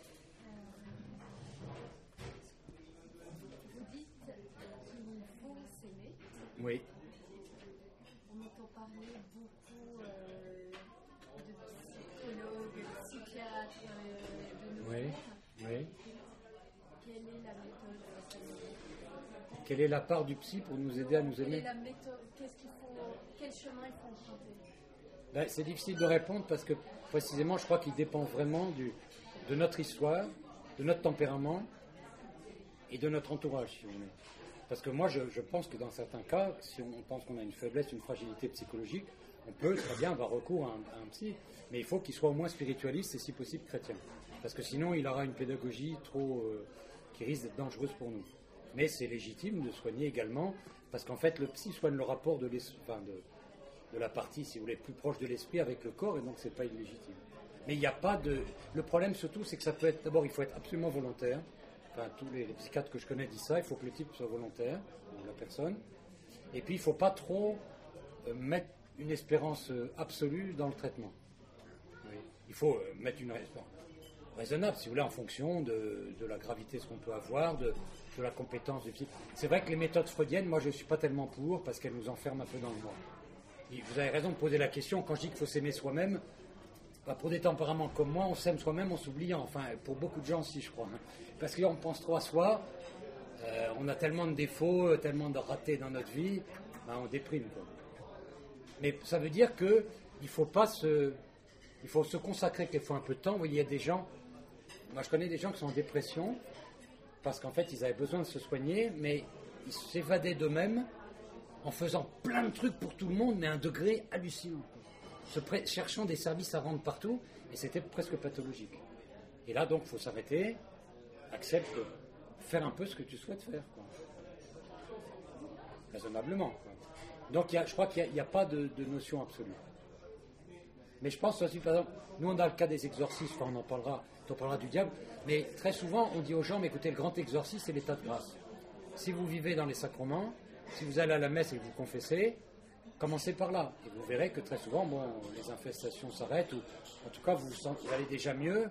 Vous dites qu'il faut s'aimer. Oui. On entend parler beaucoup de psychologues, de psychiatres, de nos Oui. pères. Oui. Quelle est la méthode de s'aimer? Quelle est la part du psy pour nous aider à nous Quelle est aimer? la méthode? Quel chemin il faut emprunter? Ben, c'est difficile de répondre parce que précisément, je crois qu'il dépend vraiment de notre histoire, de notre tempérament et de notre entourage, si vous voulez. Parce que moi, je pense que dans certains cas, si on pense qu'on a une faiblesse, une fragilité psychologique, on peut très bien avoir recours à un psy, mais il faut qu'il soit au moins spiritualiste et si possible chrétien. Parce que sinon, il aura une pédagogie qui risque d'être dangereuse pour nous. Mais c'est légitime de soigner également, parce qu'en fait, le psy soigne le rapport de la partie, si vous voulez, plus proche de l'esprit avec le corps, et donc c'est pas illégitime. Mais il n'y a pas de... Le problème surtout, c'est que ça peut être... D'abord, il faut être absolument volontaire. Enfin, tous les psychiatres que je connais disent ça, il faut que le type soit volontaire, la personne. Et puis, il ne faut pas trop mettre une espérance absolue dans le traitement. Oui. Il faut mettre une espérance raisonnable, si vous voulez, en fonction de la gravité de ce qu'on peut avoir, de la compétence du type. C'est vrai que les méthodes freudiennes, moi, je ne suis pas tellement pour, parce qu'elles nous enferment un peu dans le moi. Et vous avez raison de poser la question, quand je dis qu'il faut s'aimer soi-même, pour des tempéraments comme moi, on s'aime soi-même en s'oubliant. Enfin, pour beaucoup de gens aussi, je crois. Parce que là, on pense trop à soi, on a tellement de défauts, tellement de ratés dans notre vie, on déprime, quoi. Mais ça veut dire qu'il faut se consacrer quelquefois un peu de temps. Vous voyez, il y a des gens, moi je connais des gens qui sont en dépression, parce qu'en fait, ils avaient besoin de se soigner, mais ils s'évadaient d'eux-mêmes en faisant plein de trucs pour tout le monde, mais à un degré hallucinant. Cherchant des services à rendre partout, et c'était presque pathologique. Et là, donc, il faut s'arrêter, accepte de faire un peu ce que tu souhaites faire, quoi. Raisonnablement, quoi. Donc, je crois qu'il n'y a pas de notion absolue. Mais je pense aussi, par exemple, nous, on a le cas des exorcistes, on parlera du diable, mais très souvent, on dit aux gens, mais écoutez, le grand exorcisme, c'est l'état de grâce. Si vous vivez dans les sacrements, si vous allez à la messe et que vous confessez, commencez par là, et vous verrez que très souvent, les infestations s'arrêtent, ou en tout cas, vous allez déjà mieux,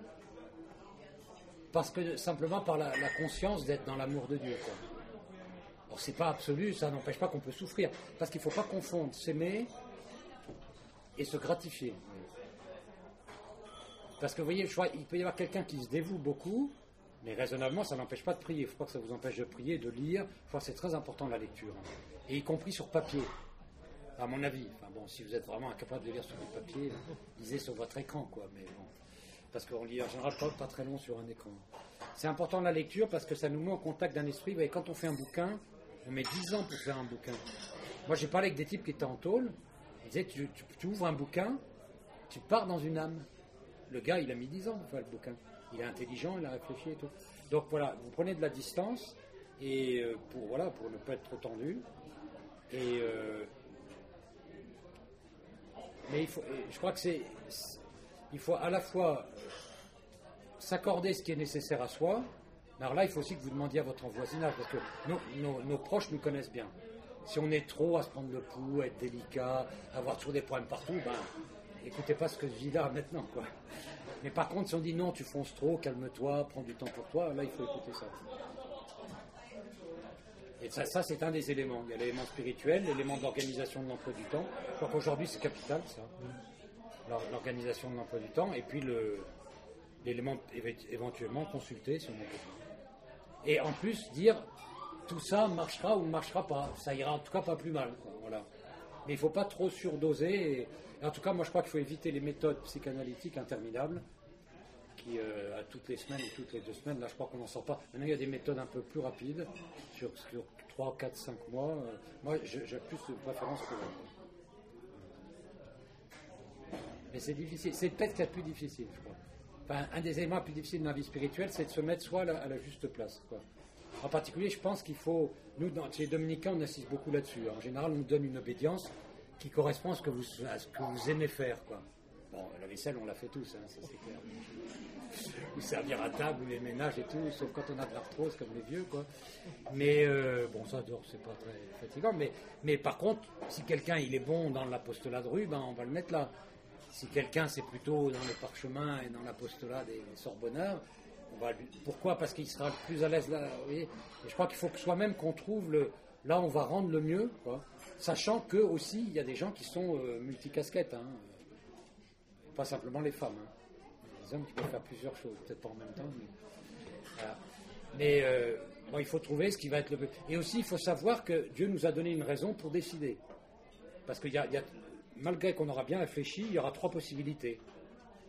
parce que simplement par la conscience d'être dans l'amour de Dieu, quoi. Alors, c'est pas absolu, ça n'empêche pas qu'on peut souffrir, parce qu'il ne faut pas confondre s'aimer et se gratifier. Parce que vous voyez, il peut y avoir quelqu'un qui se dévoue beaucoup, mais raisonnablement, ça n'empêche pas de prier. Il ne faut pas que ça vous empêche de prier, de lire. Je crois que c'est très important la lecture, et y compris sur papier. À mon avis, si vous êtes vraiment incapable de lire sur le papier, lisez sur votre écran, quoi. Mais bon, parce qu'on lit en général pas très long sur un écran. C'est important la lecture parce que ça nous met en contact d'un esprit. Vous voyez, quand on fait un bouquin, on met 10 ans pour faire un bouquin. Moi, j'ai parlé avec des types qui étaient en tôle. Ils disaient, tu ouvres un bouquin, tu pars dans une âme. Le gars, il a mis 10 ans pour faire le bouquin. Il est intelligent, il a réfléchi et tout. Donc voilà, vous prenez de la distance et pour ne pas être trop tendu. Mais je crois que il faut à la fois s'accorder ce qui est nécessaire à soi. Alors là, il faut aussi que vous demandiez à votre voisinage, parce que nos proches nous connaissent bien. Si on est trop à se prendre le pouls, être délicat, avoir toujours des problèmes partout, écoutez pas ce que je dis là maintenant, quoi. Mais par contre, si on dit non, tu fonces trop, calme-toi, prends du temps pour toi, là, il faut écouter ça. Et ça, c'est un des éléments. Il y a l'élément spirituel, l'élément d'organisation de l'emploi du temps. Je crois qu'aujourd'hui, c'est capital, ça. L'organisation de l'emploi du temps, et puis l'élément éventuellement consulter si on a besoin. Et en plus, dire tout ça marchera ou ne marchera pas. Ça ira en tout cas pas plus mal, quoi. Voilà. Mais il ne faut pas trop surdoser. Et en tout cas, moi, je crois qu'il faut éviter les méthodes psychanalytiques interminables qui, à toutes les semaines ou toutes les 2 semaines, là, je crois qu'on n'en sort pas. Maintenant, il y a des méthodes un peu plus rapides, sur 3, 4, 5 mois. Moi, j'ai plus de préférence pour eux. Mais c'est difficile. C'est peut-être ce qu'il y a de plus difficile, je crois. Enfin, un des éléments les plus difficiles de la vie spirituelle, c'est de se mettre soi à la juste place, quoi. En particulier, je pense qu'il faut... Nous, chez les Dominicains, on insiste beaucoup là-dessus. En général, on nous donne une obédience qui correspond à ce que vous aimez faire, quoi. Bon, la vaisselle, on la fait tous, ça c'est clair. Ou servir à table, ou les ménages et tout, sauf quand on a de l'arthrose, comme les vieux, quoi. Mais, ça, c'est pas très fatigant. Mais par contre, si quelqu'un, il est bon dans l'apostolat de rue, on va le mettre là. Si quelqu'un, c'est plutôt dans le parchemin et dans l'apostolat des Sorbonneurs, pourquoi ? Parce qu'il sera plus à l'aise là. Vous voyez ? Et je crois qu'il faut que soi-même qu'on trouve là on va rendre le mieux, quoi. Sachant que aussi il y a des gens qui sont multicasquettes, pas simplement les femmes. Les hommes qui peuvent faire plusieurs choses, peut-être pas en même temps. Mais il faut trouver ce qui va être le plus. Et aussi il faut savoir que Dieu nous a donné une raison pour décider. Parce qu'il y a malgré qu'on aura bien réfléchi, il y aura 3 possibilités.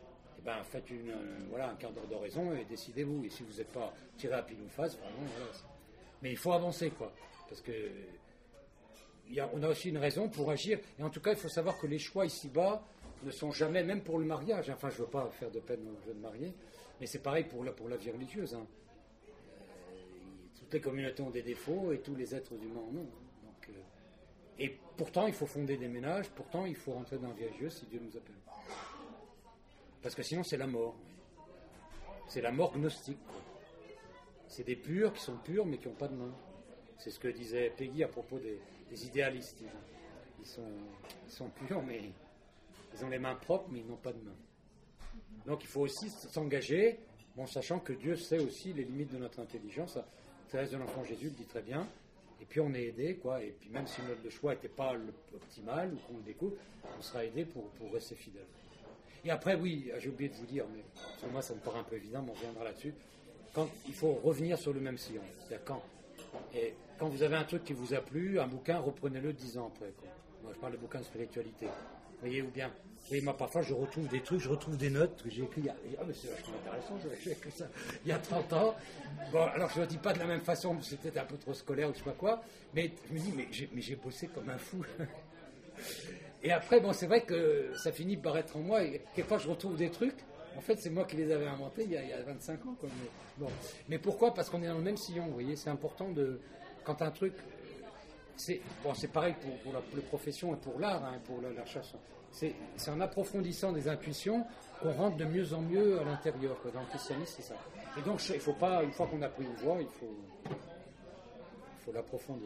ben faites un quart d'heure d'oraison et décidez-vous. Et si vous n'êtes pas tiré à pile ou face, vraiment, voilà. Mais il faut avancer, quoi. Parce que on a aussi une raison pour agir. Et en tout cas, il faut savoir que les choix ici-bas ne sont jamais, même pour le mariage. Enfin, je ne veux pas faire de peine aux jeunes mariés, mais c'est pareil pour la vie religieuse. Hein. Toutes les communautés ont des défauts et tous les êtres humains en ont. Donc, et pourtant, il faut fonder des ménages. Pourtant, il faut rentrer dans la vie religieuse si Dieu nous appelle. Parce que sinon, c'est la mort. C'est la mort gnostique, quoi. C'est des purs qui sont purs, mais qui n'ont pas de main. C'est ce que disait Peggy à propos des idéalistes. Ils sont purs, mais ils ont les mains propres, mais ils n'ont pas de main. Donc il faut aussi s'engager, bon, sachant que Dieu sait aussi les limites de notre intelligence. Thérèse de l'Enfant Jésus le dit très bien. Et puis on est aidé, quoi. Et puis même si notre choix n'était pas optimal ou qu'on le découvre, on sera aidé pour rester fidèle. Et après, oui, j'ai oublié de vous dire, mais pour moi ça me paraît un peu évident, mais on reviendra là-dessus. Quand il faut revenir sur le même sillon. C'est-à-dire quand vous avez un truc qui vous a plu, un bouquin, reprenez-le 10 ans après, quoi. Moi, je parle de bouquins de spiritualité. Vous voyez, ou bien, moi, parfois, je retrouve des trucs, je retrouve des notes que j'ai écrites. Mais c'est vachement intéressant, j'ai écrit ça il y a 30 ans. Bon, alors, je ne le dis pas de la même façon, c'était un peu trop scolaire ou je ne sais pas quoi, mais je me dis, mais j'ai bossé comme un fou. Et après, bon, c'est vrai que ça finit par être en moi, et quelquefois, je retrouve des trucs. En fait, c'est moi qui les avais inventés il y a 25 ans. Quoi. Mais pourquoi ? Parce qu'on est dans le même sillon, vous voyez. C'est important quand un truc... C'est pareil pour la profession et pour l'art, hein, pour la recherche. C'est en approfondissant des intuitions qu'on rentre de mieux en mieux à l'intérieur. Quoi. Dans le christianisme, c'est ça. Et donc, il ne faut pas, une fois qu'on a pris une voie, il faut l'approfondir.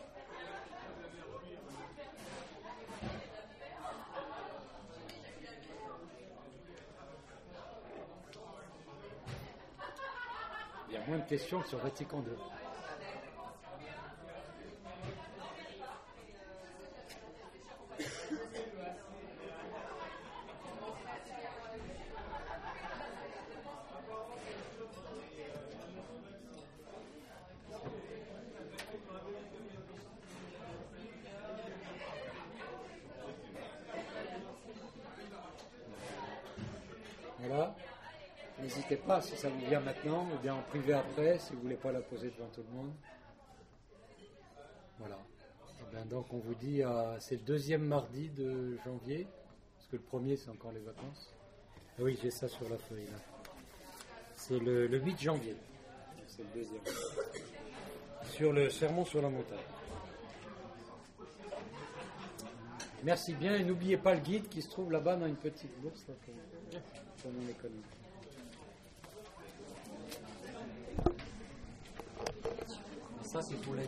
Il y a moins de questions que sur Vatican II. Voilà. N'hésitez pas, si ça vous vient maintenant, ou bien en privé après, si vous ne voulez pas la poser devant tout le monde. Voilà. Et bien donc on vous dit, c'est le deuxième mardi de janvier, parce que le premier c'est encore les vacances. Ah oui, j'ai ça sur la feuille là. C'est le 8 janvier. C'est le deuxième. Sur le sermon sur la montagne. Merci bien, et n'oubliez pas le guide qui se trouve là-bas dans une petite bourse là, pour mon économie. Ça, c'est pour les